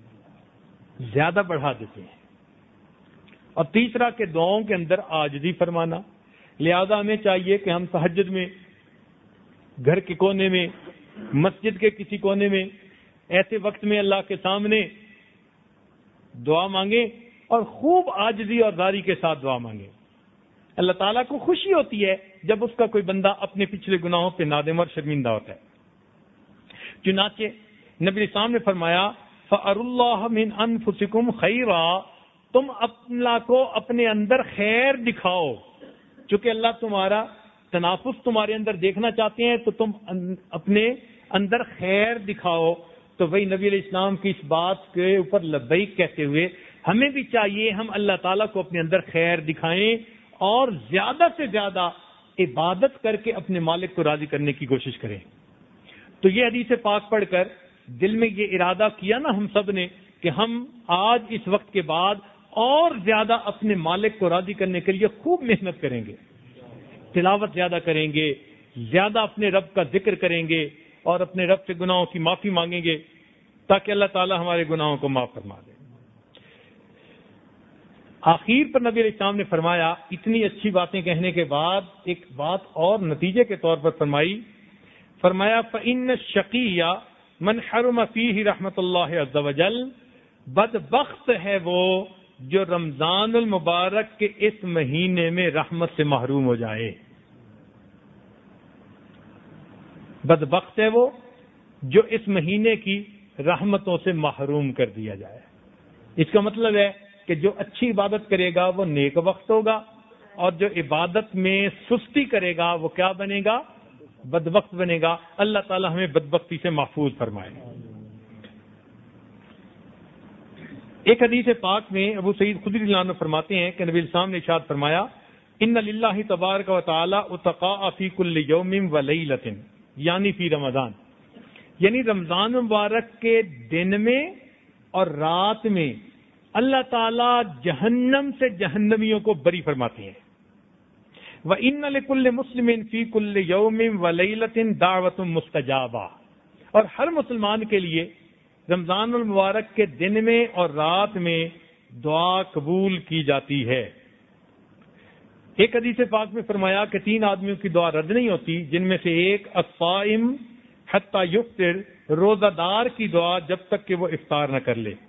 زیادہ بڑھا دیتے ہیں. اور تیسرا کہ دعاؤں کے اندر عاجزی فرمانا. لہذا ہمیں چاہیے کہ ہم تہجد میں، گھر کے کونے میں، مسجد کے کسی کونے میں، ایسے وقت میں اللہ کے سامنے دعا مانگیں اور خوب عاجزی اور زاری کے ساتھ دعا مانگیں. اللہ تعالیٰ کو خوشی ہوتی ہے جب اس کا کوئی بندہ اپنے پچھلے گناہوں پہ نادم اور شرمندہ ہوتا ہے. چنانچہ نبی السلام نے فرمایا فَأَرُوا اللَّهَ مِنْ أَنفُسِكُمْ خَيْرًا، تم اللہ کو اپنے اندر خیر دکھاؤ. چونکہ اللہ تمہارا تنافس تمہارے اندر دیکھنا چاہتے ہیں تو تم اپنے اندر خیر دکھاؤ. تو وہی نبی علیہ السلام کی اس بات کے اوپر لبیک کہتے ہوئے ہمیں بھی چاہیے ہم اللہ تعالیٰ کو اپنے اندر خیر دکھائیں اور زیادہ سے زیادہ عبادت کر کے اپنے مالک کو راضی کرنے کی کوشش کریں. تو یہ حدیث پاک پڑھ کر دل میں یہ ارادہ کیا نا ہم سب نے کہ ہم آج اس وقت کے بعد اور زیادہ اپنے مالک کو راضی کرنے کے لیے خوب محنت کریں گے، تلاوت زیادہ کریں گے، زیادہ اپنے رب کا ذکر کریں گے اور اپنے رب سے گناہوں کی معافی مانگیں گے تاکہ اللہ تعالی ہمارے گناہوں کو معاف فرما دے. آخر پر نبی علیہ السلام نے فرمایا، اتنی اچھی باتیں کہنے کے بعد ایک بات اور نتیجے کے طور پر فرمایا فَإِنَّ الشَّقِيَّ مَنْ حَرُمَ فِيهِ رحمت اللہ عز وجل، بدبخت ہے وہ جو رمضان المبارک کے اس مہینے میں رحمت سے محروم ہو جائے. بدبخت ہے وہ جو اس مہینے کی رحمتوں سے محروم کر دیا جائے. اس کا مطلب ہے کہ جو اچھی عبادت کرے گا وہ نیک وقت ہوگا اور جو عبادت میں سستی کرے گا وہ کیا بنے گا؟ بدبخت بنے گا. اللہ تعالی ہمیں بدبختی سے محفوظ فرمائے. ایک حدیث پاک میں ابو سعید خدری رضی اللہ عنہ فرماتے ہیں کہ نبی السلام نے ارشاد فرمایا ان للہ تبارک و تعالی اتقاء فی کل یوم و لیلۃ، یعنی فی رمضان، یعنی رمضان مبارک کے دن میں اور رات میں اللہ تعالیٰ جہنم سے جہنمیوں کو بری فرماتے ہیں. وَإِنَّ لِكُلِّ مُسْلِمٍ فِي كُلِّ يَوْمٍ وَلَيْلَةٍ دَعْوَةٌ مُسْتَجَابَةٌ، اور ہر مسلمان کے لیے رمضان المبارک کے دن میں اور رات میں دعا قبول کی جاتی ہے. ایک حدیث پاک میں فرمایا کہ 3 آدمیوں کی دعا رد نہیں ہوتی، جن میں سے ایک الصائم حتی یفطر، روزہ دار کی دعا جب تک کہ وہ افطار نہ کر لے.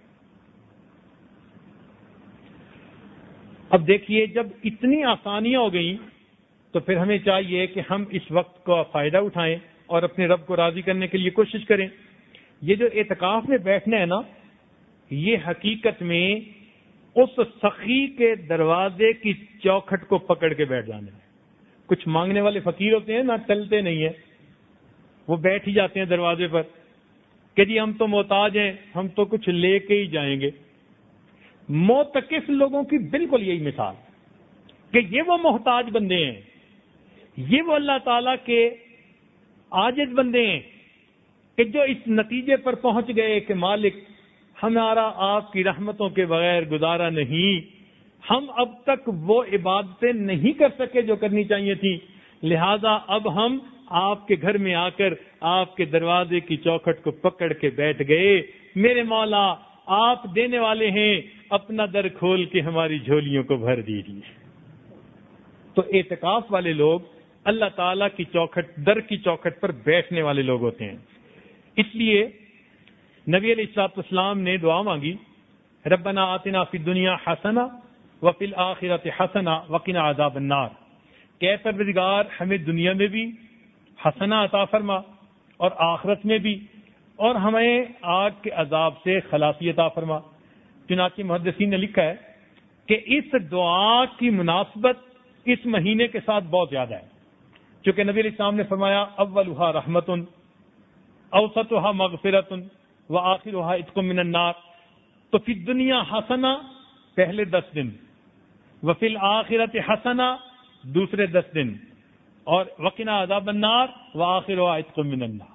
اب دیکھیے جب اتنی آسانیاں ہو گئیں تو پھر ہمیں چاہیے کہ ہم اس وقت کا فائدہ اٹھائیں اور اپنے رب کو راضی کرنے کے لیے کوشش کریں. یہ جو اعتکاف میں بیٹھنا ہے نا، یہ حقیقت میں اس سخی کے دروازے کی چوکھٹ کو پکڑ کے بیٹھ جانا ہے. کچھ مانگنے والے فقیر ہوتے ہیں نا، ٹلتے نہیں ہیں، وہ بیٹھ ہی جاتے ہیں دروازے پر کہ جی ہم تو محتاج ہیں، ہم تو کچھ لے کے ہی جائیں گے. معتکف لوگوں کی بالکل یہی مثال کہ یہ وہ محتاج بندے ہیں، یہ وہ اللہ تعالیٰ کے عاجز بندے ہیں کہ جو اس نتیجے پر پہنچ گئے کہ مالک ہمارا آپ کی رحمتوں کے بغیر گزارا نہیں، ہم اب تک وہ عبادتیں نہیں کر سکے جو کرنی چاہیے تھی، لہذا اب ہم آپ کے گھر میں آ کر آپ کے دروازے کی چوکھٹ کو پکڑ کے بیٹھ گئے، میرے مولا آپ دینے والے ہیں، اپنا در کھول کے ہماری جھولیوں کو بھر دیجیے۔ تو اعتکاف والے لوگ اللہ تعالیٰ کی چوکھٹ، در کی چوکھٹ پر بیٹھنے والے لوگ ہوتے ہیں۔ اس لیے نبی علیہ الصلوۃ والسلام نے دعا مانگی، ربنا آتنا فی الدنیا حسنہ وفی الآخرۃ حسنہ وقنا عذاب النار، کہ پروردگار ہمیں دنیا میں بھی حسنہ عطا فرما اور آخرت میں بھی، اور ہمیں آگ کے عذاب سے خلاصی عطا فرما۔ چنانچہ محدثین نے لکھا ہے کہ اس دعا کی مناسبت اس مہینے کے ساتھ بہت زیادہ ہے، چونکہ نبی علیہ السلام نے فرمایا اولھا رحمت اوسطھا مغفرت وآخرھا عتق من النار، تو فی الدنیا حسنہ پہلے 10 دن، وفی الآخرۃ حسنہ دوسرے 10 دن، اور وقنا عذاب النار وآخرھا عتق من النار۔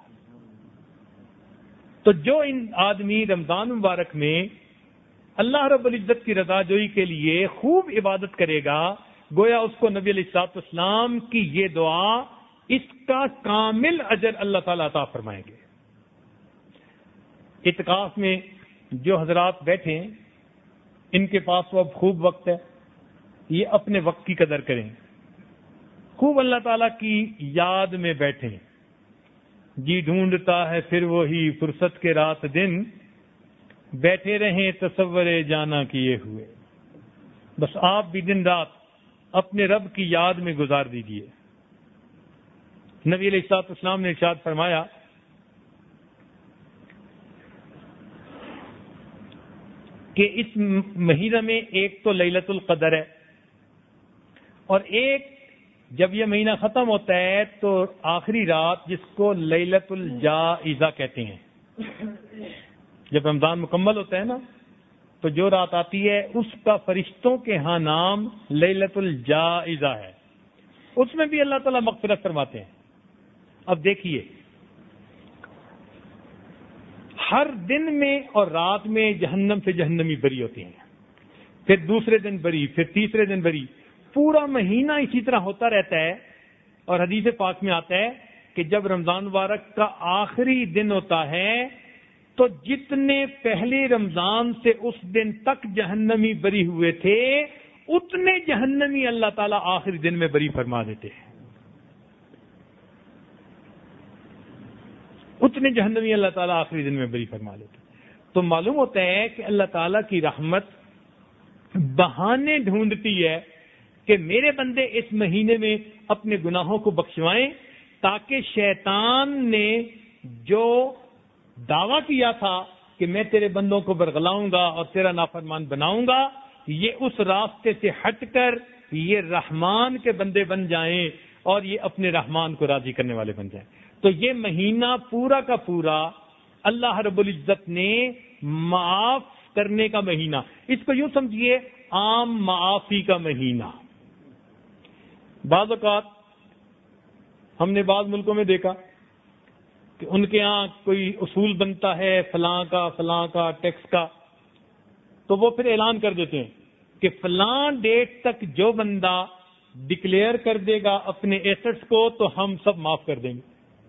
تو جو ان آدمی رمضان مبارک میں اللہ رب العزت کی رضا جوئی کے لیے خوب عبادت کرے گا، گویا اس کو نبی علیہ الصلوۃ والسلام کی یہ دعا، اس کا کامل اجر اللہ تعالیٰ عطا فرمائیں گے۔ اعتکاف میں جو حضرات بیٹھے ہیں ان کے پاس وہ اب خوب وقت ہے، یہ اپنے وقت کی قدر کریں، خوب اللہ تعالیٰ کی یاد میں بیٹھیں۔ جی ڈھونڈتا ہے پھر وہی فرصت کے رات دن، بیٹھے رہیں تصور جانا کیے ہوئے، بس آپ بھی دن رات اپنے رب کی یاد میں گزار دیجئے۔ نبی علیہ الصلوۃ والسلام نے ارشاد فرمایا کہ اس مہینہ میں ایک تو لیلۃ القدر ہے، اور ایک جب یہ مہینہ ختم ہوتا ہے تو آخری رات جس کو لیلۃ الجائزہ کہتے ہیں، جب رمضان مکمل ہوتا ہے نا تو جو رات آتی ہے اس کا فرشتوں کے ہاں نام لیلۃ الجائزہ ہے، اس میں بھی اللہ تعالیٰ مغفرت فرماتے ہیں۔ اب دیکھیے ہر دن میں اور رات میں جہنم سے جہنمی بری ہوتے ہیں، پھر دوسرے دن بری، پھر تیسرے دن بری، پورا مہینہ اسی طرح ہوتا رہتا ہے۔ اور حدیث پاک میں آتا ہے کہ جب رمضان مبارک کا آخری دن ہوتا ہے تو جتنے پہلے رمضان سے اس دن تک جہنمی بری ہوئے تھے اتنے جہنمی اللہ تعالیٰ آخری دن میں بری فرما دیتے ہیں، اتنے جہنمی اللہ تعالیٰ آخری دن میں بری فرما لیتے ہیں۔ تو معلوم ہوتا ہے کہ اللہ تعالیٰ کی رحمت بہانے ڈھونڈتی ہے کہ میرے بندے اس مہینے میں اپنے گناہوں کو بخشوائیں، تاکہ شیطان نے جو دعویٰ کیا تھا کہ میں تیرے بندوں کو برگلاؤں گا اور تیرا نافرمان بناؤں گا، یہ اس راستے سے ہٹ کر یہ رحمان کے بندے بن جائیں اور یہ اپنے رحمان کو راضی کرنے والے بن جائیں۔ تو یہ مہینہ پورا کا پورا اللہ رب العزت نے معاف کرنے کا مہینہ، اس کو یوں سمجھیے عام معافی کا مہینہ۔ بعض اوقات ہم نے بعض ملکوں میں دیکھا کہ ان کے ہاں کوئی اصول بنتا ہے فلاں کا ٹیکس کا، تو وہ پھر اعلان کر دیتے ہیں کہ فلاں ڈیٹ تک جو بندہ ڈکلیئر کر دے گا اپنے ایسٹس کو تو ہم سب معاف کر دیں گے۔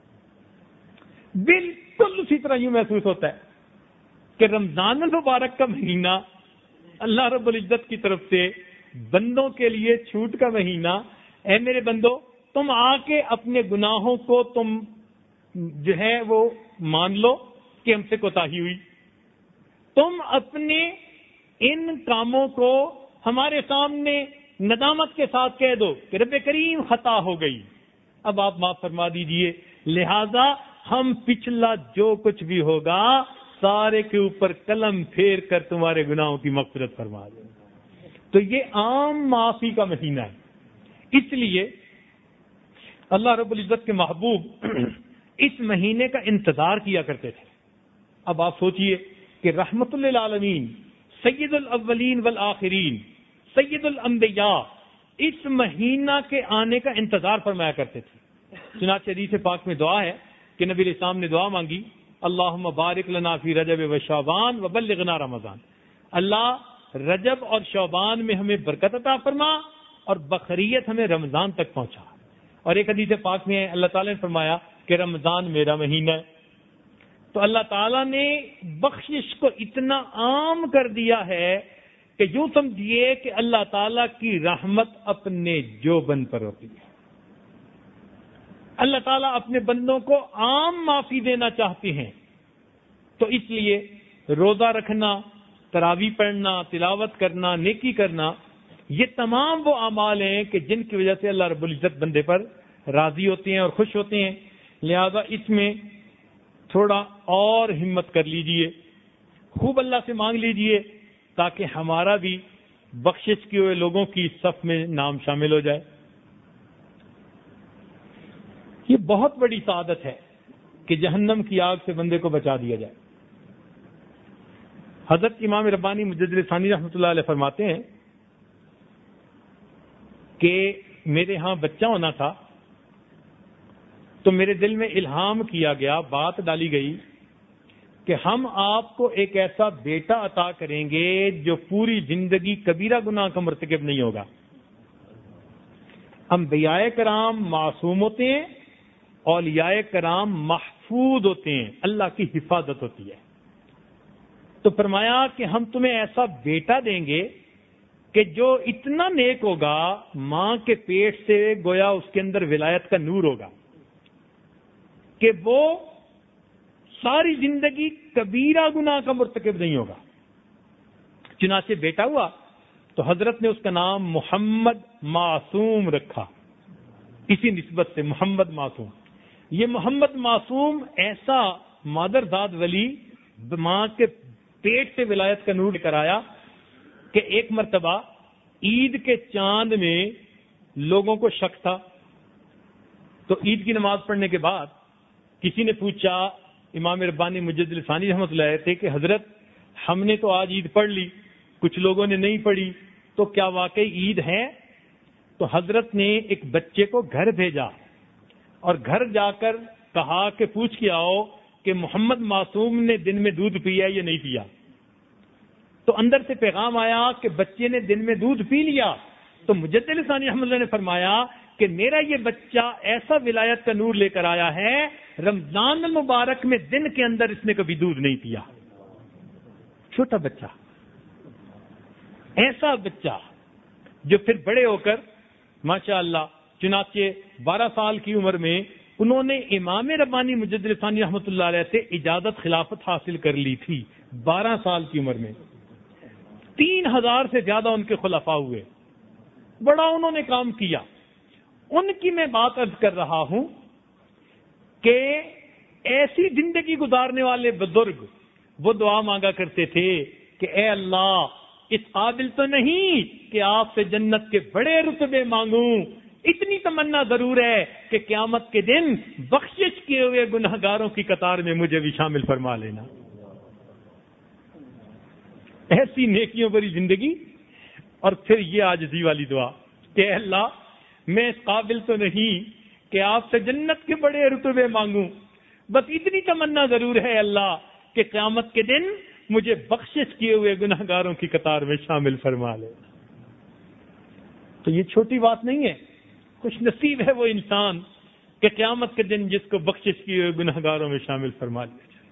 بالکل اسی طرح یوں محسوس ہوتا ہے کہ رمضان المبارک کا مہینہ اللہ رب العزت کی طرف سے بندوں کے لیے چھوٹ کا مہینہ، اے میرے بندو تم آ کے اپنے گناہوں کو تم جو ہے وہ مان لو کہ ہم سے کوتاہی ہوئی، تم اپنے ان کاموں کو ہمارے سامنے ندامت کے ساتھ کہہ دو کہ رب کریم خطا ہو گئی، اب آپ معاف فرما دیجئے، لہذا ہم پچھلا جو کچھ بھی ہوگا سارے کے اوپر قلم پھیر کر تمہارے گناہوں کی مغفرت فرما دیں۔ تو یہ عام معافی کا مہینہ ہے، اس لیے اللہ رب العزت کے محبوب اس مہینے کا انتظار کیا کرتے تھے۔ اب آپ سوچئے کہ رحمت للعالمین، سید الاولین والآخرین، سید الانبیاء اس مہینہ کے آنے کا انتظار فرمایا کرتے تھے۔ چنانچہ حدیث پاک میں دعا ہے کہ نبی علیہ السلام نے دعا مانگی، اللہم بارک لنا فی رجب و شعبان وبلغنا رمضان، اللہ رجب اور شعبان میں ہمیں برکت عطا فرما اور بخیریت ہمیں رمضان تک پہنچا۔ اور ایک حدیث پاک میں اللہ تعالیٰ نے فرمایا کہ رمضان میرا مہینہ ہے۔ تو اللہ تعالیٰ نے بخشش کو اتنا عام کر دیا ہے کہ یوں سمجھیے کہ اللہ تعالیٰ کی رحمت اپنے جوبن پر ہوتی ہے۔ اللہ تعالیٰ اپنے بندوں کو عام معافی دینا چاہتے ہیں، تو اس لیے روزہ رکھنا، تراویح پڑھنا، تلاوت کرنا، نیکی کرنا، یہ تمام وہ اعمال ہیں کہ جن کی وجہ سے اللہ رب العزت بندے پر راضی ہوتے ہیں اور خوش ہوتے ہیں۔ لہذا اس میں تھوڑا اور ہمت کر لیجئے، خوب اللہ سے مانگ لیجئے تاکہ ہمارا بھی بخشش کیے ہوئے لوگوں کی صف میں نام شامل ہو جائے۔ یہ بہت بڑی سعادت ہے کہ جہنم کی آگ سے بندے کو بچا دیا جائے۔ حضرت امام ربانی مجدد ثانی رحمۃ اللہ علیہ فرماتے ہیں کہ میرے ہاں بچہ ہونا تھا تو میرے دل میں الہام کیا گیا، بات ڈالی گئی کہ ہم آپ کو ایک ایسا بیٹا عطا کریں گے جو پوری زندگی کبیرہ گناہ کا مرتکب نہیں ہوگا۔ انبیاء کرام معصوم ہوتے ہیں، اولیاء کرام محفوظ ہوتے ہیں، اللہ کی حفاظت ہوتی ہے۔ تو فرمایا کہ ہم تمہیں ایسا بیٹا دیں گے کہ جو اتنا نیک ہوگا، ماں کے پیٹ سے گویا اس کے اندر ولایت کا نور ہوگا کہ وہ ساری زندگی کبیرہ گناہ کا مرتکب نہیں ہوگا۔ چنانچہ بیٹا ہوا تو حضرت نے اس کا نام محمد معصوم رکھا، اسی نسبت سے محمد معصوم۔ یہ محمد معصوم ایسا مادرزاد ولی ماں کے پیٹ سے ولایت کا نور لے کر آیا کہ ایک مرتبہ عید کے چاند میں لوگوں کو شک تھا، تو عید کی نماز پڑھنے کے بعد کسی نے پوچھا امام ربانی مجدد ثانی رحمۃ اللہ علیہ سے کہ حضرت ہم نے تو آج عید پڑھ لی، کچھ لوگوں نے نہیں پڑھی، تو کیا واقعی عید ہے؟ تو حضرت نے ایک بچے کو گھر بھیجا اور گھر جا کر کہا کہ پوچھ کے آؤ کہ محمد معصوم نے دن میں دودھ پیا یا نہیں پیا۔ تو اندر سے پیغام آیا کہ بچے نے دن میں دودھ پی لیا۔ تو مجدد ثانی رحمۃ اللہ نے فرمایا کہ میرا یہ بچہ ایسا ولایت کا نور لے کر آیا ہے، رمضان المبارک میں دن کے اندر اس نے کبھی دودھ نہیں پیا۔ چھوٹا بچہ، ایسا بچہ جو پھر بڑے ہو کر ماشاءاللہ چنانچہ 12 سال کی عمر میں انہوں نے امام ربانی مجدد ثانی رحمۃ اللہ علیہ سے اجازت خلافت حاصل کر لی تھی۔ 12 سال کی عمر میں 3000 سے زیادہ ان کے خلفاء ہوئے، بڑا انہوں نے کام کیا۔ ان کی میں بات عرض کر رہا ہوں کہ ایسی زندگی گزارنے والے بزرگ وہ دعا مانگا کرتے تھے کہ اے اللہ اس قابل تو نہیں کہ آپ سے جنت کے بڑے رتبے مانگوں، اتنی تمنا ضرور ہے کہ قیامت کے دن بخشش کیے ہوئے گنہگاروں کی قطار میں مجھے بھی شامل فرما لینا۔ ایسی نیکیوں بھری زندگی، اور پھر یہ عاجزی والی دعا کہ اے اللہ میں اس قابل تو نہیں کہ آپ سے جنت کے بڑے رتبے مانگوں، بس اتنی تمنا ضرور ہے اللہ کہ قیامت کے دن مجھے بخشش کیے ہوئے گنہگاروں کی قطار میں شامل فرما لے۔ تو یہ چھوٹی بات نہیں ہے، خوش نصیب ہے وہ انسان کہ قیامت کے دن جس کو بخشش کیے ہوئے گنہگاروں میں شامل فرما لیا جائے۔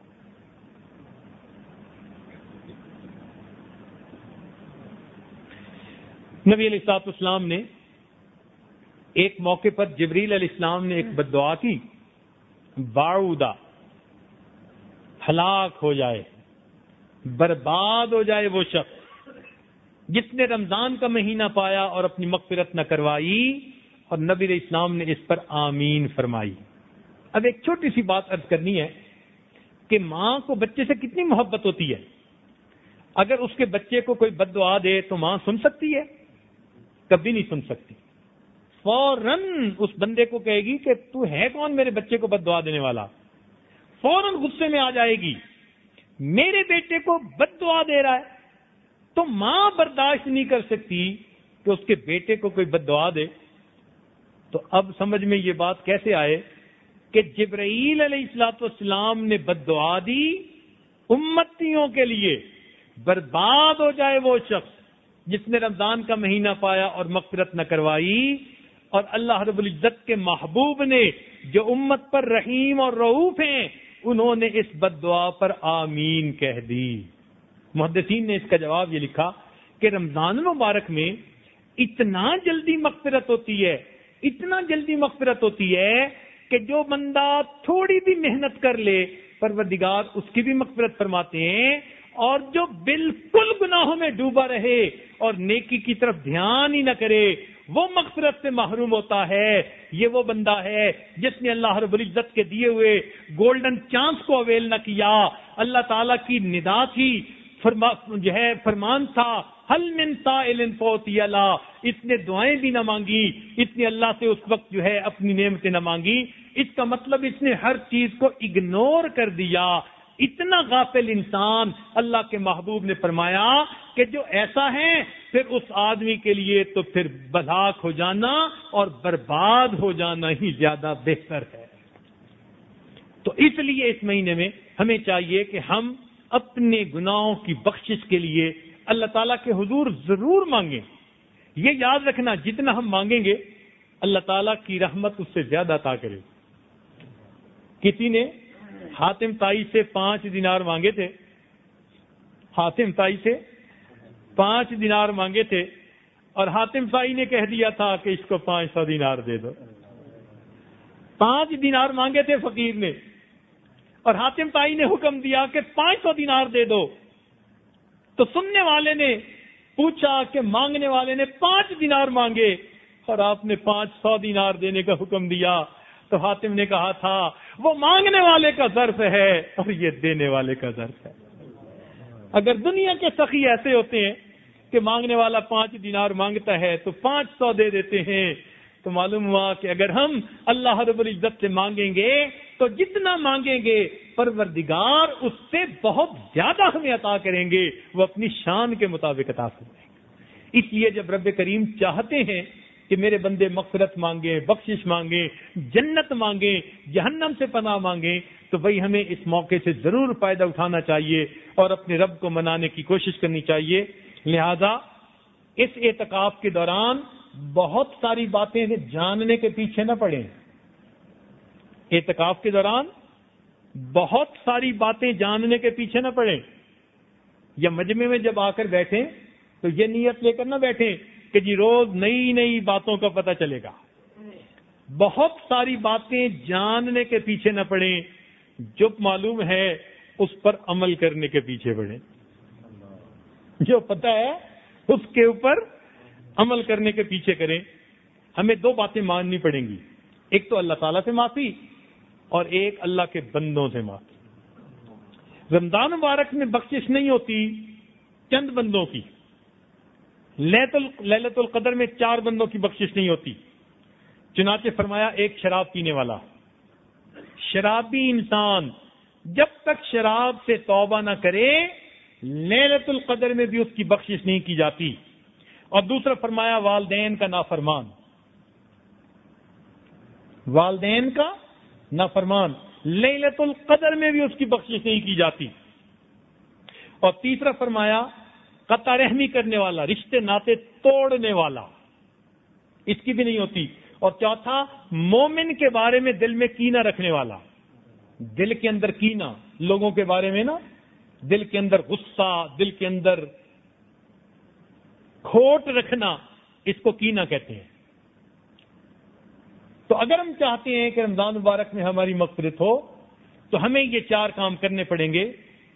نبی علیہ الصلوۃ والسلام نے ایک موقع پر جبریل علیہ السلام نے ایک بد دعا کی، باعودہ، ہلاک ہو جائے، برباد ہو جائے وہ شخص جس نے رمضان کا مہینہ پایا اور اپنی مغفرت نہ کروائی، اور نبی علیہ السلام نے اس پر آمین فرمائی۔ اب ایک چھوٹی سی بات عرض کرنی ہے کہ ماں کو بچے سے کتنی محبت ہوتی ہے۔ اگر اس کے بچے کو کوئی بد دعا دے تو ماں سن سکتی ہے؟ کبھی نہیں سن سکتی۔ فوراً اس بندے کو کہے گی کہ تو ہے کون میرے بچے کو بد دعا دینے والا، فوراً غصے میں آ جائے گی، میرے بیٹے کو بد دعا دے رہا ہے۔ تو ماں برداشت نہیں کر سکتی کہ اس کے بیٹے کو کوئی بد دعا دے۔ تو تو اب سمجھ میں یہ بات کیسے آئے کہ جبرائیل علیہ الصلوۃ والسلام نے بد دعا دی امتیوں کے لیے، برباد ہو جائے وہ شخص جس نے رمضان کا مہینہ پایا اور مغفرت نہ کروائی، اور اللہ رب العزت کے محبوب نے جو امت پر رحیم اور رؤوف ہیں انہوں نے اس بد دعا پر آمین کہہ دی۔ محدثین نے اس کا جواب یہ لکھا کہ رمضان المبارک میں اتنا جلدی مغفرت ہوتی ہے، اتنا جلدی مغفرت ہوتی ہے کہ جو بندہ تھوڑی بھی محنت کر لے پروردگار اس کی بھی مغفرت فرماتے ہیں، اور جو بالکل گناہوں میں ڈوبا رہے اور نیکی کی طرف دھیان ہی نہ کرے وہ مغفرت سے محروم ہوتا ہے۔ یہ وہ بندہ ہے جس نے اللہ رب العزت کے دیے ہوئے گولڈن چانس کو اویل نہ کیا۔ اللہ تعالیٰ کی ندا تھی، فرمان تھا، حل من سائل فوتی اللہ، اس نے دعائیں بھی نہ مانگی، اس نے اللہ سے اس وقت اپنی نعمتیں نہ مانگی۔ اس کا مطلب اس نے ہر چیز کو اگنور کر دیا۔ اتنا غافل انسان، اللہ کے محبوب نے فرمایا کہ جو ایسا ہے پھر اس آدمی کے لیے تو پھر ہلاک ہو جانا اور برباد ہو جانا ہی زیادہ بہتر ہے۔ تو اس لیے اس مہینے میں ہمیں چاہیے کہ ہم اپنے گناہوں کی بخشش کے لیے اللہ تعالیٰ کے حضور ضرور مانگیں۔ یہ یاد رکھنا جتنا ہم مانگیں گے اللہ تعالیٰ کی رحمت اس سے زیادہ عطا کرے۔ کسی نے حاتم طائی سے 5 دینار مانگے تھے، حاتم طائی سے 5 دینار مانگے تھے، اور حاتم طائی نے کہہ دیا تھا کہ اس کو 500 دینار دے دو۔ 5 دینار مانگے تھے فقیر نے، اور حاتم طائی نے حکم دیا کہ 500 دینار دے دو۔ تو سننے والے نے پوچھا کہ مانگنے والے نے 5 دینار مانگے اور آپ نے 500 دینار دینے کا حکم دیا، تو حاتم نے کہا تھا وہ مانگنے والے کا ظرف ہے اور یہ دینے والے کا ظرف ہے۔ اگر دنیا کے سخی ایسے ہوتے ہیں کہ مانگنے والا 5 دینار مانگتا ہے تو 500 دے دیتے ہیں، تو معلوم ہوا کہ اگر ہم اللہ رب العزت سے مانگیں گے تو جتنا مانگیں گے پروردگار اس سے بہت زیادہ ہمیں عطا کریں گے، وہ اپنی شان کے مطابق عطا فرمائیں گے۔ اس لیے جب رب کریم چاہتے ہیں کہ میرے بندے مغفرت مانگیں، بخشش مانگیں، جنت مانگیں، جہنم سے پناہ مانگیں، تو بھئی ہمیں اس موقع سے ضرور فائدہ اٹھانا چاہیے اور اپنے رب کو منانے کی کوشش کرنی چاہیے۔ لہذا اس اعتکاف کے دوران بہت ساری باتیں جاننے کے پیچھے نہ پڑیں۔ اعتکاف کے دوران بہت ساری باتیں جاننے کے پیچھے نہ پڑیں، یا مجمع میں جب آ کر بیٹھیں تو یہ نیت لے کر نہ بیٹھیں کہ جی روز نئی نئی باتوں کا پتہ چلے گا۔ بہت ساری باتیں جاننے کے پیچھے نہ پڑیں، جو معلوم ہے اس پر عمل کرنے کے پیچھے پڑیں۔ جو پتہ ہے اس کے اوپر عمل کرنے کے پیچھے کریں۔ ہمیں 2 باتیں ماننی پڑیں گی، ایک تو اللہ تعالیٰ سے معافی اور ایک اللہ کے بندوں سے معافی۔ رمضان مبارک میں بخشش نہیں ہوتی چند بندوں کی، لیلۃ القدر میں 4 بندوں کی بخشش نہیں ہوتی۔ چنانچہ فرمایا ایک شراب پینے والا، شرابی انسان جب تک شراب سے توبہ نہ کرے لیلۃ القدر میں بھی اس کی بخشش نہیں کی جاتی۔ اور دوسرا فرمایا والدین کا نافرمان، والدین کا نافرمان لیلۃ القدر میں بھی اس کی بخشش نہیں کی جاتی۔ اور تیسرا فرمایا قطع رحمی کرنے والا، رشتے ناطے توڑنے والا، اس کی بھی نہیں ہوتی۔ اور چوتھا مومن کے بارے میں دل میں کینہ رکھنے والا، دل کے اندر کینہ، لوگوں کے بارے میں نا دل کے اندر غصہ، دل کے اندر کھوٹ رکھنا، اس کو کینہ کہتے ہیں۔ تو اگر ہم چاہتے ہیں کہ رمضان مبارک میں ہماری مغفرت ہو تو ہمیں یہ 4 کام کرنے پڑیں گے۔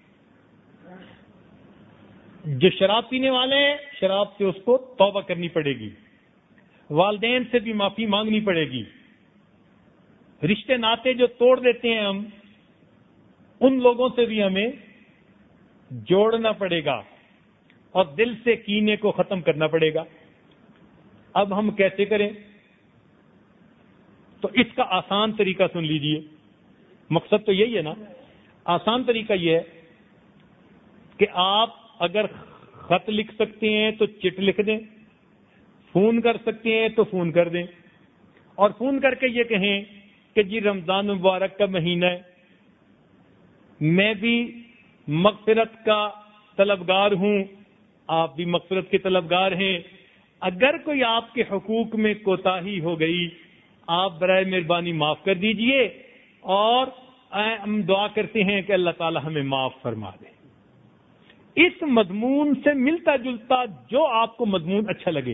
جو شراب پینے والے ہیں شراب سے اس کو توبہ کرنی پڑے گی، والدین سے بھی معافی مانگنی پڑے گی، رشتے ناطے جو توڑ دیتے ہیں ہم ان لوگوں سے بھی ہمیں جوڑنا پڑے گا، اور دل سے کینے کو ختم کرنا پڑے گا۔ اب ہم کیسے کریں؟ تو اس کا آسان طریقہ سن لیجئے، مقصد تو یہی ہے نا۔ آسان طریقہ یہ ہے کہ آپ اگر خط لکھ سکتے ہیں تو چٹ لکھ دیں، فون کر سکتے ہیں تو فون کر دیں، اور فون کر کے یہ کہیں کہ جی رمضان مبارک کا مہینہ ہے، میں بھی مغفرت کا طلبگار ہوں، آپ بھی مغفرت کے طلبگار ہیں، اگر کوئی آپ کے حقوق میں کوتاہی ہو گئی آپ برائے مہربانی معاف کر دیجئے، اور ہم دعا کرتے ہیں کہ اللہ تعالی ہمیں معاف فرما دے۔ اس مضمون سے ملتا جلتا جو آپ کو مضمون اچھا لگے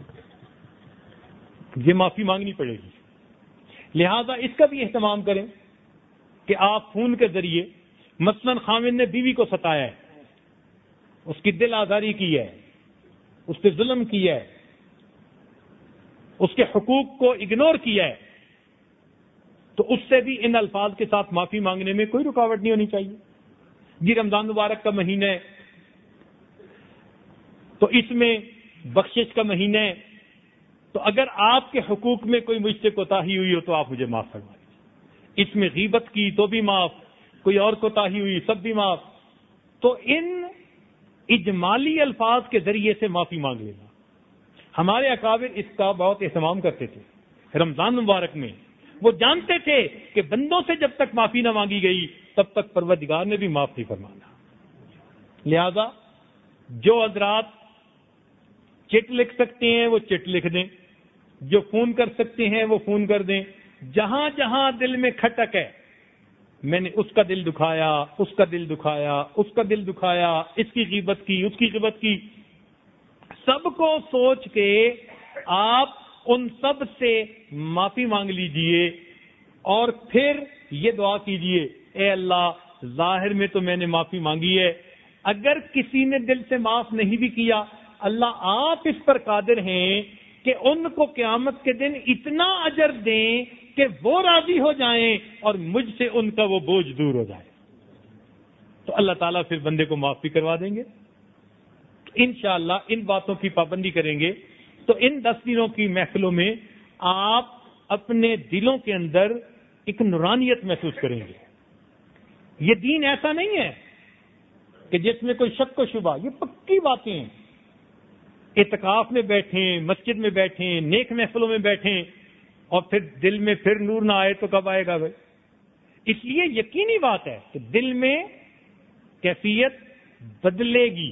یہ معافی مانگنی پڑے گی، لہذا اس کا بھی اہتمام کریں کہ آپ فون کے ذریعے، مثلا خامد نے بیوی کو ستایا ہے، اس کی دل آزاری کی ہے، اس پہ ظلم کیا ہے، اس کے حقوق کو اگنور کیا ہے، تو اس سے بھی ان الفاظ کے ساتھ معافی مانگنے میں کوئی رکاوٹ نہیں ہونی چاہیے۔ جی رمضان مبارک کا مہینہ ہے تو اس میں بخشش کا مہینہ ہے، تو اگر آپ کے حقوق میں کوئی مجھ سے کوتاہی ہوئی ہو تو آپ مجھے معاف فرما دیجیے۔ اس میں غیبت کی تو بھی معاف، کوئی اور کوتاہی ہوئی سب بھی معاف۔ تو ان اجمالی الفاظ کے ذریعے سے معافی مانگ لینا، ہمارے اکابر اس کا بہت اہتمام کرتے تھے۔ رمضان مبارک میں وہ جانتے تھے کہ بندوں سے جب تک معافی نہ مانگی گئی تب تک پروردگار نے بھی معاف نہیں فرمانا۔ لہذا جو حضرات چٹ لکھ سکتے ہیں وہ چٹ لکھ دیں، جو فون کر سکتے ہیں وہ فون کر دیں، جہاں جہاں دل میں کھٹک ہے، میں نے اس کا دل دکھایا، اس کا دل دکھایا، اس کا دل دکھایا، اس کی غیبت کی، اس کی غیبت کی، سب کو سوچ کے آپ ان سب سے معافی مانگ لیجئے، اور پھر یہ دعا کیجئے، اے اللہ ظاہر میں تو میں نے معافی مانگی ہے، اگر کسی نے دل سے معاف نہیں بھی کیا، اللہ آپ اس پر قادر ہیں کہ ان کو قیامت کے دن اتنا اجر دیں کہ وہ راضی ہو جائیں اور مجھ سے ان کا وہ بوجھ دور ہو جائے، تو اللہ تعالیٰ پھر بندے کو معاف بھی کروا دیں گے۔ انشاءاللہ ان باتوں کی پابندی کریں گے تو ان 10 دنوں کی محفلوں میں آپ اپنے دلوں کے اندر ایک نورانیت محسوس کریں گے۔ یہ دین ایسا نہیں ہے کہ جس میں کوئی شک و شبہ، یہ پکی باتیں ہیں۔ اعتکاف میں بیٹھیں، مسجد میں بیٹھیں، نیک محفلوں میں بیٹھیں، اور پھر دل میں پھر نور نہ آئے تو کب آئے گا بھائی؟ اس لیے یقینی بات ہے کہ دل میں کیفیت بدلے گی۔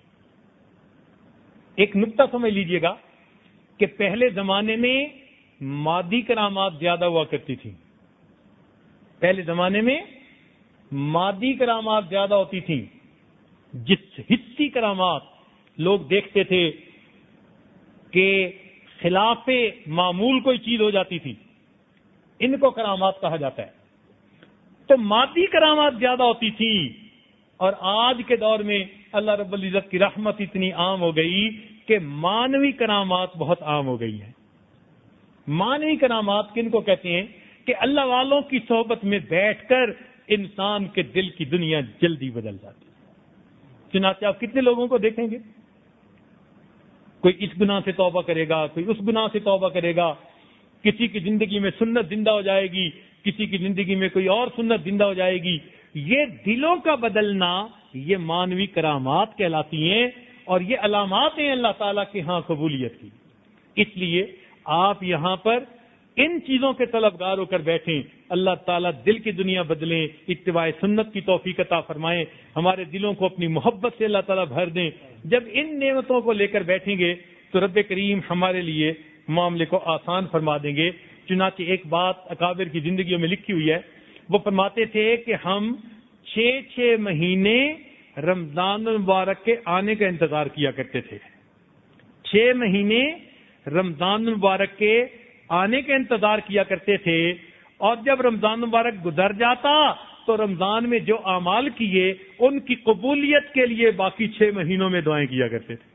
ایک نقطہ سمجھ لیجئے گا کہ پہلے زمانے میں مادی کرامات زیادہ ہوا کرتی تھی، پہلے زمانے میں مادی کرامات زیادہ ہوتی تھیں، جس حسی کرامات لوگ دیکھتے تھے کہ خلاف معمول کوئی چیز ہو جاتی تھی، ان کو کرامات کہا جاتا ہے۔ تو مادی کرامات زیادہ ہوتی تھی، اور آج کے دور میں اللہ رب العزت کی رحمت اتنی عام ہو گئی کہ مانوی کرامات بہت عام ہو گئی ہیں۔ مانوی کرامات کن کو کہتے ہیں؟ کہ اللہ والوں کی صحبت میں بیٹھ کر انسان کے دل کی دنیا جلدی بدل جاتی ہے۔ چنانچہ آپ کتنے لوگوں کو دیکھیں گے، کوئی اس گناہ سے توبہ کرے گا، کوئی اس گناہ سے توبہ کرے گا، کسی کی زندگی میں سنت زندہ ہو جائے گی، کسی کی زندگی میں کوئی اور سنت زندہ ہو جائے گی۔ یہ دلوں کا بدلنا یہ مانوی کرامات کہلاتی ہیں، اور یہ علامات ہیں اللہ تعالیٰ کے ہاں قبولیت کی۔ اس لیے آپ یہاں پر ان چیزوں کے طلبگار ہو کر بیٹھیں، اللہ تعالیٰ دل کی دنیا بدلیں، اتباع سنت کی توفیق عطا فرمائیں، ہمارے دلوں کو اپنی محبت سے اللہ تعالیٰ بھر دیں۔ جب ان نعمتوں کو لے کر بیٹھیں گے تو رب کریم ہمارے لیے معاملے کو آسان فرما دیں گے۔ چنانچہ ایک بات اکابر کی زندگیوں میں لکھی ہوئی ہے، وہ فرماتے تھے کہ ہم 6 مہینے رمضان المبارک کے آنے کا انتظار کیا کرتے تھے۔ 6 مہینے رمضان المبارک کے آنے کا انتظار کیا کرتے تھے، اور جب رمضان مبارک گزر جاتا تو رمضان میں جو اعمال کیے ان کی قبولیت کے لیے باقی 6 مہینوں میں دعائیں کیا کرتے تھے۔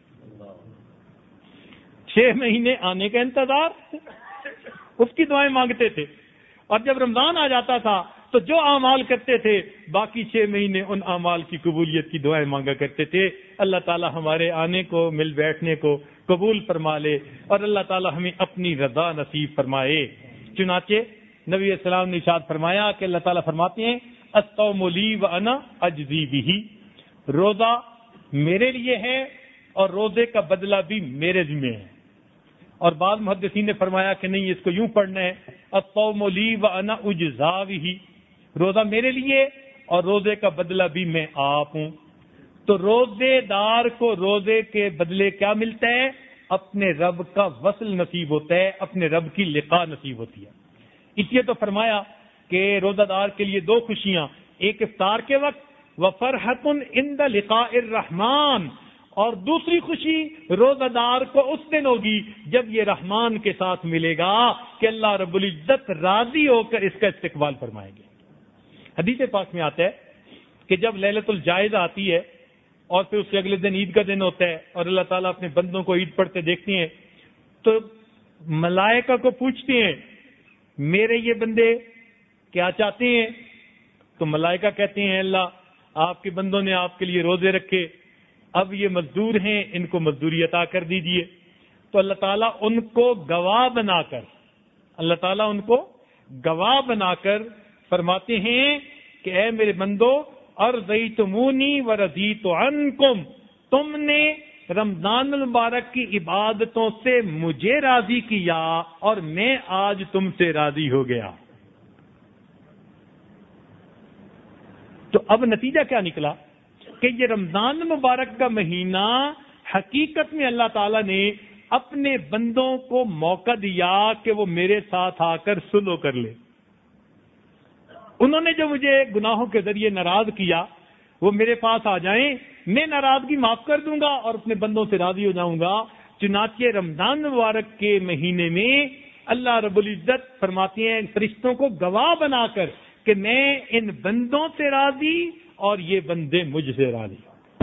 6 مہینے آنے کا انتظار، اس کی دعائیں مانگتے تھے، اور جب رمضان آ جاتا تھا تو جو اعمال کرتے تھے باقی 6 مہینے ان اعمال کی قبولیت کی دعائیں مانگا کرتے تھے۔ اللہ تعالی ہمارے آنے کو، مل بیٹھنے کو قبول فرما لے، اور اللہ تعالی ہمیں اپنی رضا نصیب فرمائے۔ چنانچہ نبی علیہ السلام نے ارشاد فرمایا کہ اللہ تعالیٰ فرماتے ہیں الصوم لی وانا اجزی بہ، روزہ میرے لیے ہے اور روزے کا بدلہ بھی میرے ذمہ ہے۔ اور بعض محدثین نے فرمایا کہ نہیں، اس کو یوں پڑھنا ہے الصوم لی وانا اجزا بہ، روزہ میرے لیے اور روزے کا بدلہ بھی میں آپ ہوں۔ تو روزے دار کو روزے کے بدلے کیا ملتا ہے؟ اپنے رب کا وصل نصیب ہوتا ہے، اپنے رب کی لقاء نصیب ہوتی ہے۔ اس لیے تو فرمایا کہ روزہ دار کے لیے دو خوشیاں، ایک افطار کے وقت وفرحۃ عند لقاء الرحمن، اور دوسری خوشی روزہ دار کو اس دن ہوگی جب یہ رحمان کے ساتھ ملے گا کہ اللہ رب العزت راضی ہو کر اس کا استقبال فرمائیں گے۔ حدیث پاک میں آتا ہے کہ جب لیلۃ الجائزہ آتی ہے اور پھر اس سے اگلے دن عید کا دن ہوتا ہے اور اللہ تعالیٰ اپنے بندوں کو عید پڑھتے دیکھتے ہیں تو ملائکہ کو پوچھتے ہیں میرے یہ بندے کیا چاہتے ہیں؟ تو ملائکہ کہتے ہیں اللہ آپ کے بندوں نے آپ کے لیے روزے رکھے، اب یہ مزدور ہیں، ان کو مزدوری عطا کر دیجئے۔ تو اللہ تعالیٰ ان کو گواہ بنا کر فرماتے ہیں کہ اے میرے بندو ارضیتمونی ورضیت عنکم، تم نے رمضان المبارک کی عبادتوں سے مجھے راضی کیا اور میں آج تم سے راضی ہو گیا۔ تو اب نتیجہ کیا نکلا کہ یہ رمضان المبارک کا مہینہ حقیقت میں اللہ تعالیٰ نے اپنے بندوں کو موقع دیا کہ وہ میرے ساتھ آ کر صلح کر لے۔ انہوں نے جو مجھے گناہوں کے ذریعے ناراض کیا وہ میرے پاس آ جائیں، میں ناراضگی معاف کر دوں گا اور اپنے بندوں سے راضی ہو جاؤں گا۔ چنانچہ رمضان مبارک کے مہینے میں اللہ رب العزت فرماتے ہیں فرشتوں کو گواہ بنا کر کہ میں ان بندوں سے راضی اور یہ بندے مجھ سے راضی،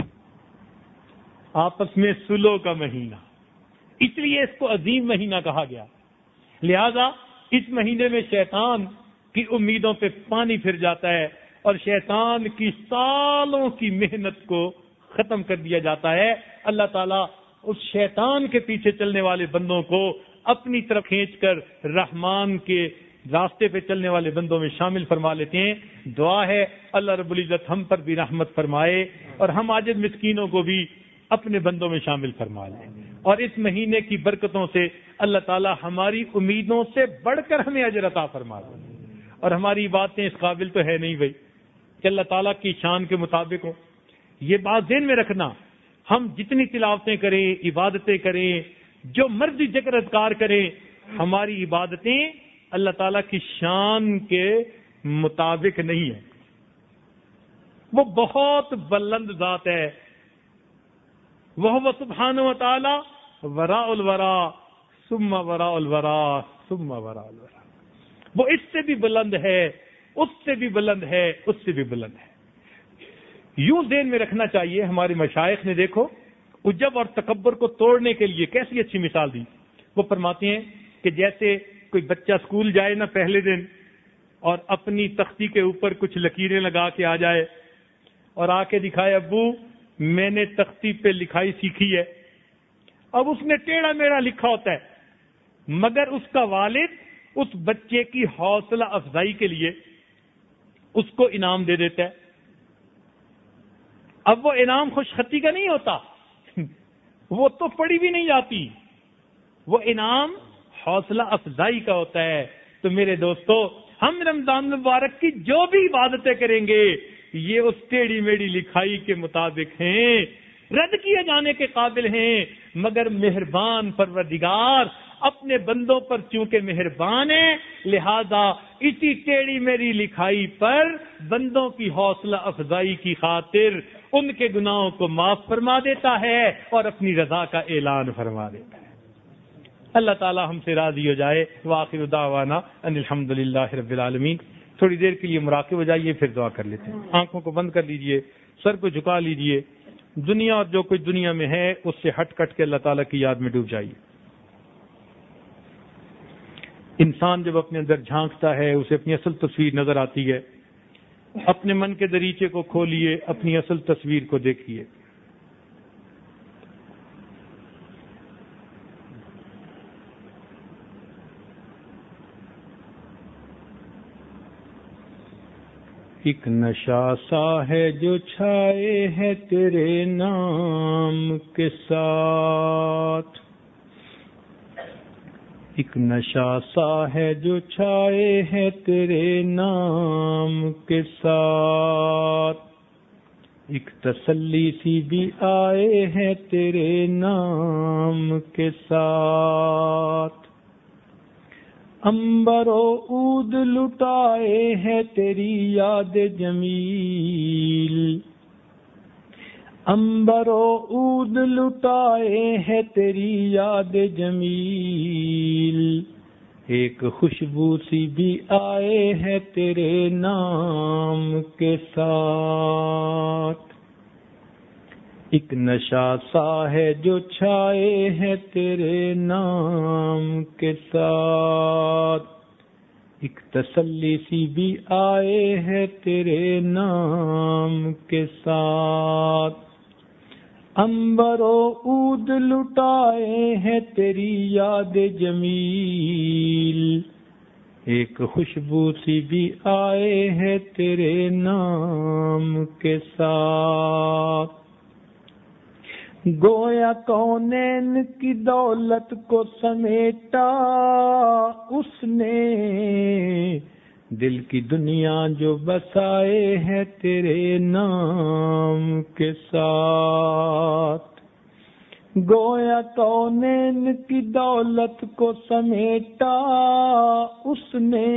آپس میں صلح کا مہینہ، اس لیے اس کو عظیم مہینہ کہا گیا۔ لہذا اس مہینے میں شیطان کی امیدوں پہ پانی پھر جاتا ہے اور شیطان کی سالوں کی محنت کو ختم کر دیا جاتا ہے۔ اللہ تعالیٰ اس شیطان کے پیچھے چلنے والے بندوں کو اپنی طرف کھینچ کر رحمان کے راستے پہ چلنے والے بندوں میں شامل فرما لیتے ہیں۔ دعا ہے اللہ رب العزت ہم پر بھی رحمت فرمائے اور ہم عاجز مسکینوں کو بھی اپنے بندوں میں شامل فرما لیں، اور اس مہینے کی برکتوں سے اللہ تعالیٰ ہماری امیدوں سے بڑھ کر ہمیں اجر عطا فرما دے۔ اور ہماری باتیں اس قابل تو ہے نہیں بھائی کہ اللہ تعالیٰ کی شان کے مطابق ہو۔ یہ بات ذہن میں رکھنا، ہم جتنی تلاوتیں کریں، عبادتیں کریں، جو مرضی ذکر اذکار کریں، ہماری عبادتیں اللہ تعالیٰ کی شان کے مطابق نہیں ہے۔ وہ بہت بلند ذات ہے، وہ سبحانہ و تعالی وراء الورا ثم وراء الورا ثم وراء الورا، وہ اس سے بھی بلند ہے، اس سے بھی بلند ہے، اس سے بھی بلند ہے۔ یوں ذہن میں رکھنا چاہیے۔ ہمارے مشائخ نے دیکھو عجب اور تکبر کو توڑنے کے لیے کیسی اچھی مثال دی۔ وہ فرماتے ہیں کہ جیسے کوئی بچہ اسکول جائے نا پہلے دن اور اپنی تختی کے اوپر کچھ لکیریں لگا کے آ جائے اور آ کے دکھائے ابو میں نے تختی پہ لکھائی سیکھی ہے۔ اب اس نے ٹیڑھا میڑھا لکھا ہوتا ہے، مگر اس کا والد اس بچے کی حوصلہ افزائی کے لیے اس کو انعام دے دیتا ہے۔ اب وہ انعام خوش خطی کا نہیں ہوتا، وہ تو پڑھی بھی نہیں جاتی، وہ انعام حوصلہ افزائی کا ہوتا ہے۔ تو میرے دوستو، ہم رمضان مبارک کی جو بھی عبادتیں کریں گے یہ اس ٹیڑھی میڑھی لکھائی کے مطابق ہیں، رد کیے جانے کے قابل ہیں، مگر مہربان پروردگار اپنے بندوں پر چونکہ مہربان ہے، لہذا اسی ٹیڑھی میڑھی لکھائی پر بندوں کی حوصلہ افزائی کی خاطر ان کے گناہوں کو معاف فرما دیتا ہے اور اپنی رضا کا اعلان فرما دیتا ہے۔ اللہ تعالی ہم سے راضی ہو جائے۔ وآخر دعوانا ان الحمدللہ رب العالمین۔ تھوڑی دیر کے لیے مراقب ہو جائیے، پھر دعا کر لیتے ہیں۔ آنکھوں کو بند کر لیجئے، سر کو جھکا لیجئے، دنیا اور جو کچھ دنیا میں ہے اس سے ہٹ کٹ کے اللہ تعالیٰ کی یاد میں ڈوب جائیے۔ انسان جب اپنے اندر جھانکتا ہے اسے اپنی اصل تصویر نظر آتی ہے۔ اپنے من کے دریچے کو کھولیے، اپنی اصل تصویر کو دیکھیے۔ ایک نشہ سا ہے جو چھائے ہے تیرے نام کے ساتھ، ایک نشہ سا ہے جو چھائے ہے تیرے نام کے ساتھ، ایک تسلی سی بھی آئے ہے تیرے نام کے ساتھ، عنبر و عود لٹائے ہے تیری یاد جمیل، عنبر و عود لٹائے ہے تیری یاد جمیل، ایک خوشبو سی بھی آئے ہے تیرے نام کے ساتھ، ایک نشہ سا ہے جو چھائے ہے تیرے نام کے ساتھ، ایک تسلی سی بھی آئے ہے تیرے نام کے ساتھ، عنبر و عود لٹائے ہے تیری یاد جمیل، ایک خوشبو سی بھی آئے ہے تیرے نام کے ساتھ، گویا کونین کی دولت کو سمیٹا اس نے، دل کی دنیا جو بسائے ہے تیرے نام کے ساتھ، گویا کونین کی دولت کو سمیٹا اس نے،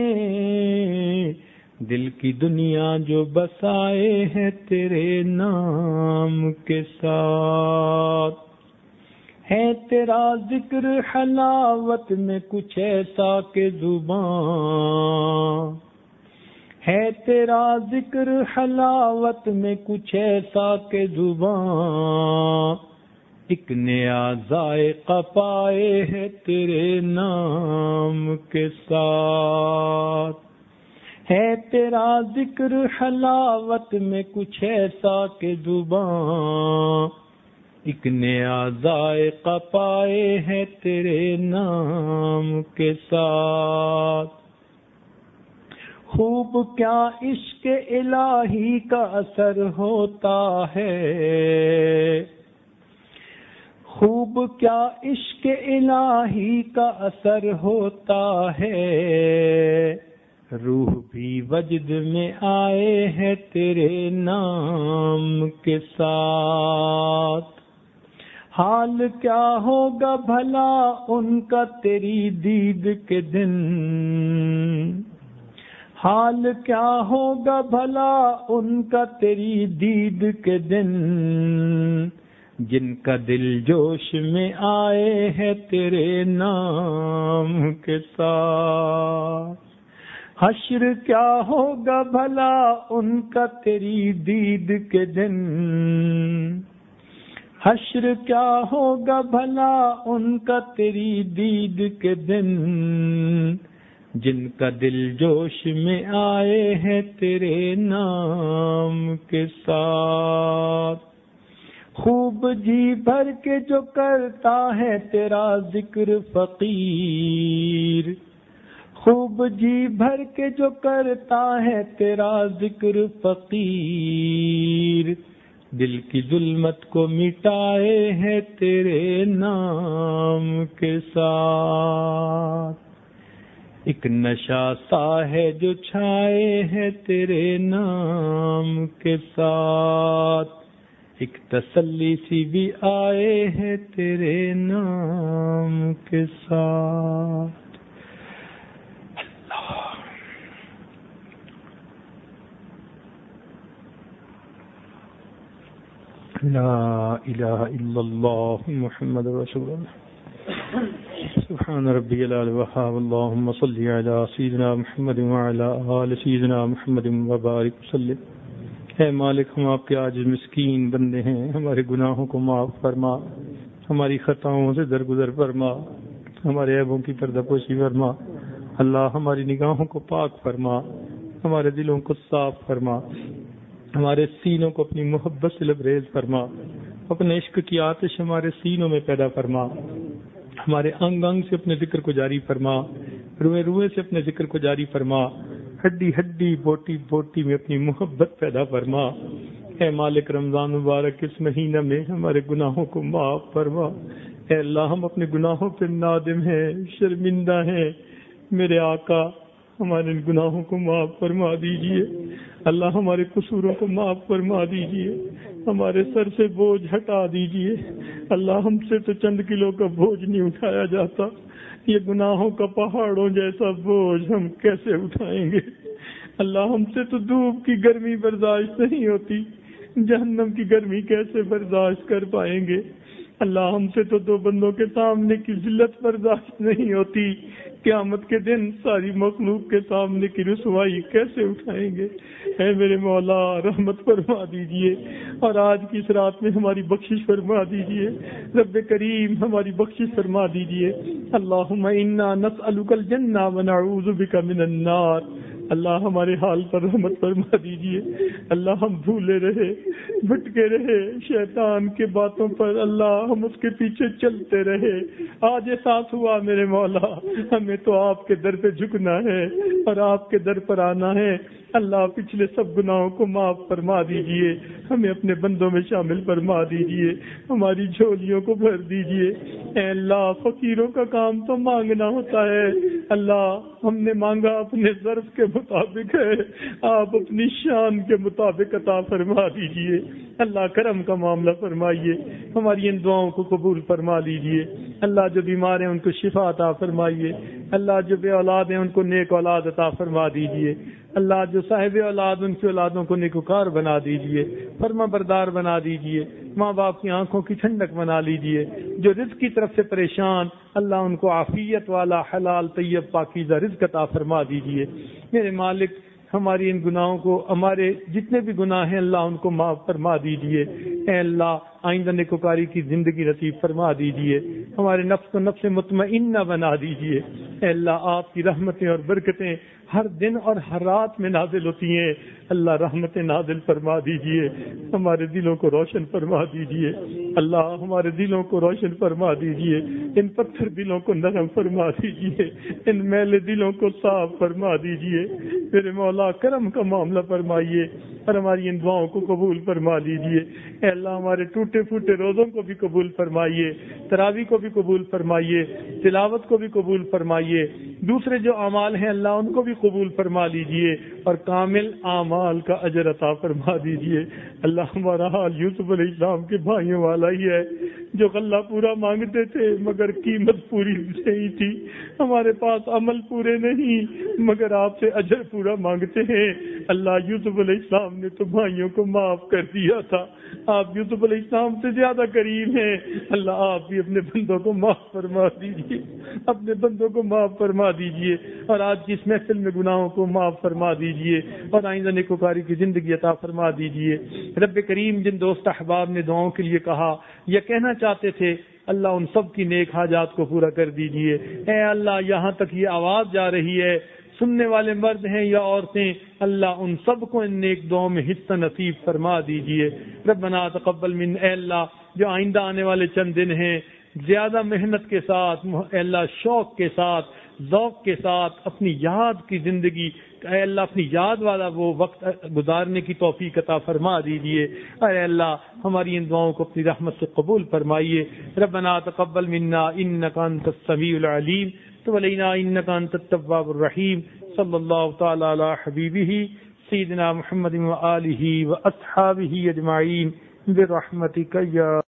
دل کی دنیا جو بسائے ہے تیرے نام کے ساتھ، ہے تیرا ذکر حلاوت میں کچھ ایسا کہ زبان، ہے تیرا ذکر حلاوت میں کچھ ایسا کہ زبان، ایک نیا ذائقہ پائے ہے تیرے نام کے ساتھ، ہے تیرا ذکر حلاوت میں کچھ ایسا کہ زبان، ایک نیا ذائقہ پائے ہے تیرے نام کے ساتھ، خوب کیا عشق الہی کا اثر ہوتا ہے، خوب کیا عشق الہی کا اثر ہوتا ہے، روح بھی وجد میں آئے ہے تیرے نام کے ساتھ، حال کیا ہوگا بھلا ان کا تیری دید کے دن، حال کیا ہوگا بھلا ان کا تیری دید کے دن، جن کا دل جوش میں آئے ہے تیرے نام کے ساتھ، حشر کیا ہوگا بھلا ان کا تیری دید کے دن، حشر کیا ہوگا بھلا ان کا تیری دید کے دن، جن کا دل جوش میں آئے ہے تیرے نام کے ساتھ، خوب جی بھر کے جو کرتا ہے تیرا ذکر فقیر، خوب جی بھر کے جو کرتا ہے تیرا ذکر فقیر، دل کی ظلمت کو مٹائے ہے تیرے نام کے ساتھ، ایک نشہ سا ہے جو چھائے ہے تیرے نام کے ساتھ، ایک تسلی سی بھی آئے ہے تیرے نام کے ساتھ۔ لا الہ الا اللہ محمد رسول اللہ، سبحان ربی العلی الوہاب، اللہم صلی علی سیدنا محمد وعلی آل سیدنا محمد وبارک وسلم۔ اے مالک، ہم آپ کے عاجز مسکین بندے ہیں، ہمارے گناہوں کو معاف فرما، ہماری خطاؤں سے درگزر فرما، ہمارے عیبوں کی پردہ پوشی فرما، اللہ ہماری نگاہوں کو پاک فرما، ہمارے دلوں کو صاف فرما، ہمارے سینوں کو اپنی محبت سے لبریز فرما، اپنے عشق کی آتش ہمارے سینوں میں پیدا فرما، ہمارے انگ انگ سے اپنے ذکر کو جاری فرما، روئے روئے سے اپنے ذکر کو جاری فرما، ہڈی ہڈی بوٹی بوٹی میں اپنی محبت پیدا فرما، اے مالک رمضان مبارک اس مہینہ میں ہمارے گناہوں کو معاف فرما. اے اللہ ہم اپنے گناہوں پہ نادم ہیں، شرمندہ ہیں. میرے آقا ہمارے گناہوں کو معاف فرما دیجئے. اللہ ہمارے قصوروں کو معاف فرما دیجئے. ہمارے سر سے بوجھ ہٹا دیجئے. اللہ ہم سے تو چند کلو کا بوجھ نہیں اٹھایا جاتا، یہ گناہوں کا پہاڑوں جیسا بوجھ ہم کیسے اٹھائیں گے؟ اللہ ہم سے تو دھوپ کی گرمی برداشت نہیں ہوتی، جہنم کی گرمی کیسے برداشت کر پائیں گے؟ اللہ ہم سے تو دو بندوں کے سامنے کی ذلت برداشت نہیں ہوتی، قیامت کے دن ساری مخلوق کے سامنے کی رسوائی کیسے اٹھائیں گے؟ اے میرے مولا رحمت فرما دیجئے، اور آج کی اس رات میں ہماری بخشش فرما دیجئے. رب کریم ہماری بخشش فرما دیجئے. اللہم انا نسألک الجنہ ونعوذ بک من النار. اللہ ہمارے حال پر رحمت فرما دیجئے. اللہ ہم بھولے رہے، بھٹکے رہے شیطان کے باتوں پر، اللہ ہم اس کے پیچھے چلتے رہے. آج احساس ہوا میرے مولا ہمیں تو آپ کے در پہ جھکنا ہے اور آپ کے در پر آنا ہے. اللہ پچھلے سب گناہوں کو معاف فرما دیجئے، ہمیں اپنے بندوں میں شامل فرما دیجئے، ہماری جھولیوں کو بھر دیجئے. اے اللہ فقیروں کا کام تو مانگنا ہوتا ہے، اللہ ہم نے مانگا اپنے ظرف کے مطابق ہے، آپ اپنی شان کے مطابق عطا فرما دیجئے. اللہ کرم کا معاملہ فرمائیے، ہماری ان دعاؤں کو قبول فرما لیجئے. اللہ جو بیمار ہیں ان کو شفا عطا فرمائیے. اللہ جو بے اولاد ہیں ان کو نیک اولاد عطا فرما دیجئے. اللہ جو صاحب اولاد ان کی اولادوں کو نیکوکار بنا دیجئے، فرما بردار بنا دیجئے. ماں باپ کی آنکھوں کی ٹھنڈک بنا لیجئے. جو رزق کی طرف سے پریشان اللہ ان کو عافیت والا حلال طیب پاکیزہ رزق عطا فرما دیجئے. میرے مالک ہماری ان گناہوں کو، ہمارے جتنے بھی گناہ ہیں اللہ ان کو معاف فرما دیجئے. اے اللہ آئندہ نیکوکاری کی زندگی نصیب فرما دیجئے. ہمارے نفس کو نفس مطمئنہ بنا دیجئے. اے اللہ آپ کی رحمتیں اور برکتیں ہر دن اور ہر رات میں نازل ہوتی ہیں. اللہ رحمتیں نازل فرما دیجئے، ہمارے دلوں کو روشن فرما دیجئے. اللہ ہمارے دلوں کو روشن فرما دیجئے، ان پتھر دلوں کو نرم فرما دیجئے، ان میلے دلوں کو صاف فرما دیجئے. میرے مولا کرم کا معاملہ فرمائیے اور ہماری ان دعاؤں کو قبول فرما لیجئے. اے اللہ ہمارے ٹوٹے پھوٹے روزوں کو بھی قبول فرمائیے، تراویح کو بھی قبول فرمائیے، تلاوت کو بھی قبول فرمائیے. دوسرے جو اعمال ہیں اللہ ان کو بھی قبول فرما لیجئے اور کامل اعمال کا اجر عطا فرما دیجئے. اللہ ہمارا حال یوسف علیہ السلام کے بھائیوں والا ہی ہے جو غلہ پورا مانگتے تھے مگر قیمت پوری نہیں تھی. ہمارے پاس عمل پورے نہیں مگر آپ سے اجر پورا مانگتے ہیں. اللہ یوسف علیہ السلام نے تو بھائیوں کو معاف کر دیا تھا، آپ یوسف علیہ السلام سے زیادہ کریم ہیں. اللہ آپ بھی اپنے بندوں کو معاف فرما دیجئے، اپنے بندوں کو معاف فرما دیجئے اور آج کی اس محفل میں گناہوں کو معاف فرما دیجئے اور آئندہ نیکوکاری کی زندگی عطا فرما دیجئے. رب کریم جن دوست احباب نے دعاؤں کے لیے کہا یا کہنا چاہتے تھے اللہ ان سب کی نیک حاجات کو پورا کر دیجئے. اے اللہ یہاں تک یہ آواز جا رہی ہے، سننے والے مرد ہیں یا عورتیں، اللہ ان سب کو ان نیک دعاؤں میں حصہ نصیب فرما دیجئے. ربنا تقبل من، اے اللہ جو آئندہ آنے والے چند دن ہیں زیادہ محنت کے ساتھ، اے اللہ شوق کے ساتھ، ذوق کے ساتھ اپنی یاد کی زندگی، اے اللہ اپنی یاد والا وہ وقت گزارنے کی توفیق عطا فرما دیجئے. اے اللہ ہماری ان دعاؤں کو اپنی رحمت سے قبول فرمائیے. ربنا تقبل منا انک انت السمیع العلیم تب علینا انک انت التواب الرحیم. صلی اللہ تعالی علی حبیبہ سیدنا محمد و آلہ و اصحابہ اجمعین برحمتک یا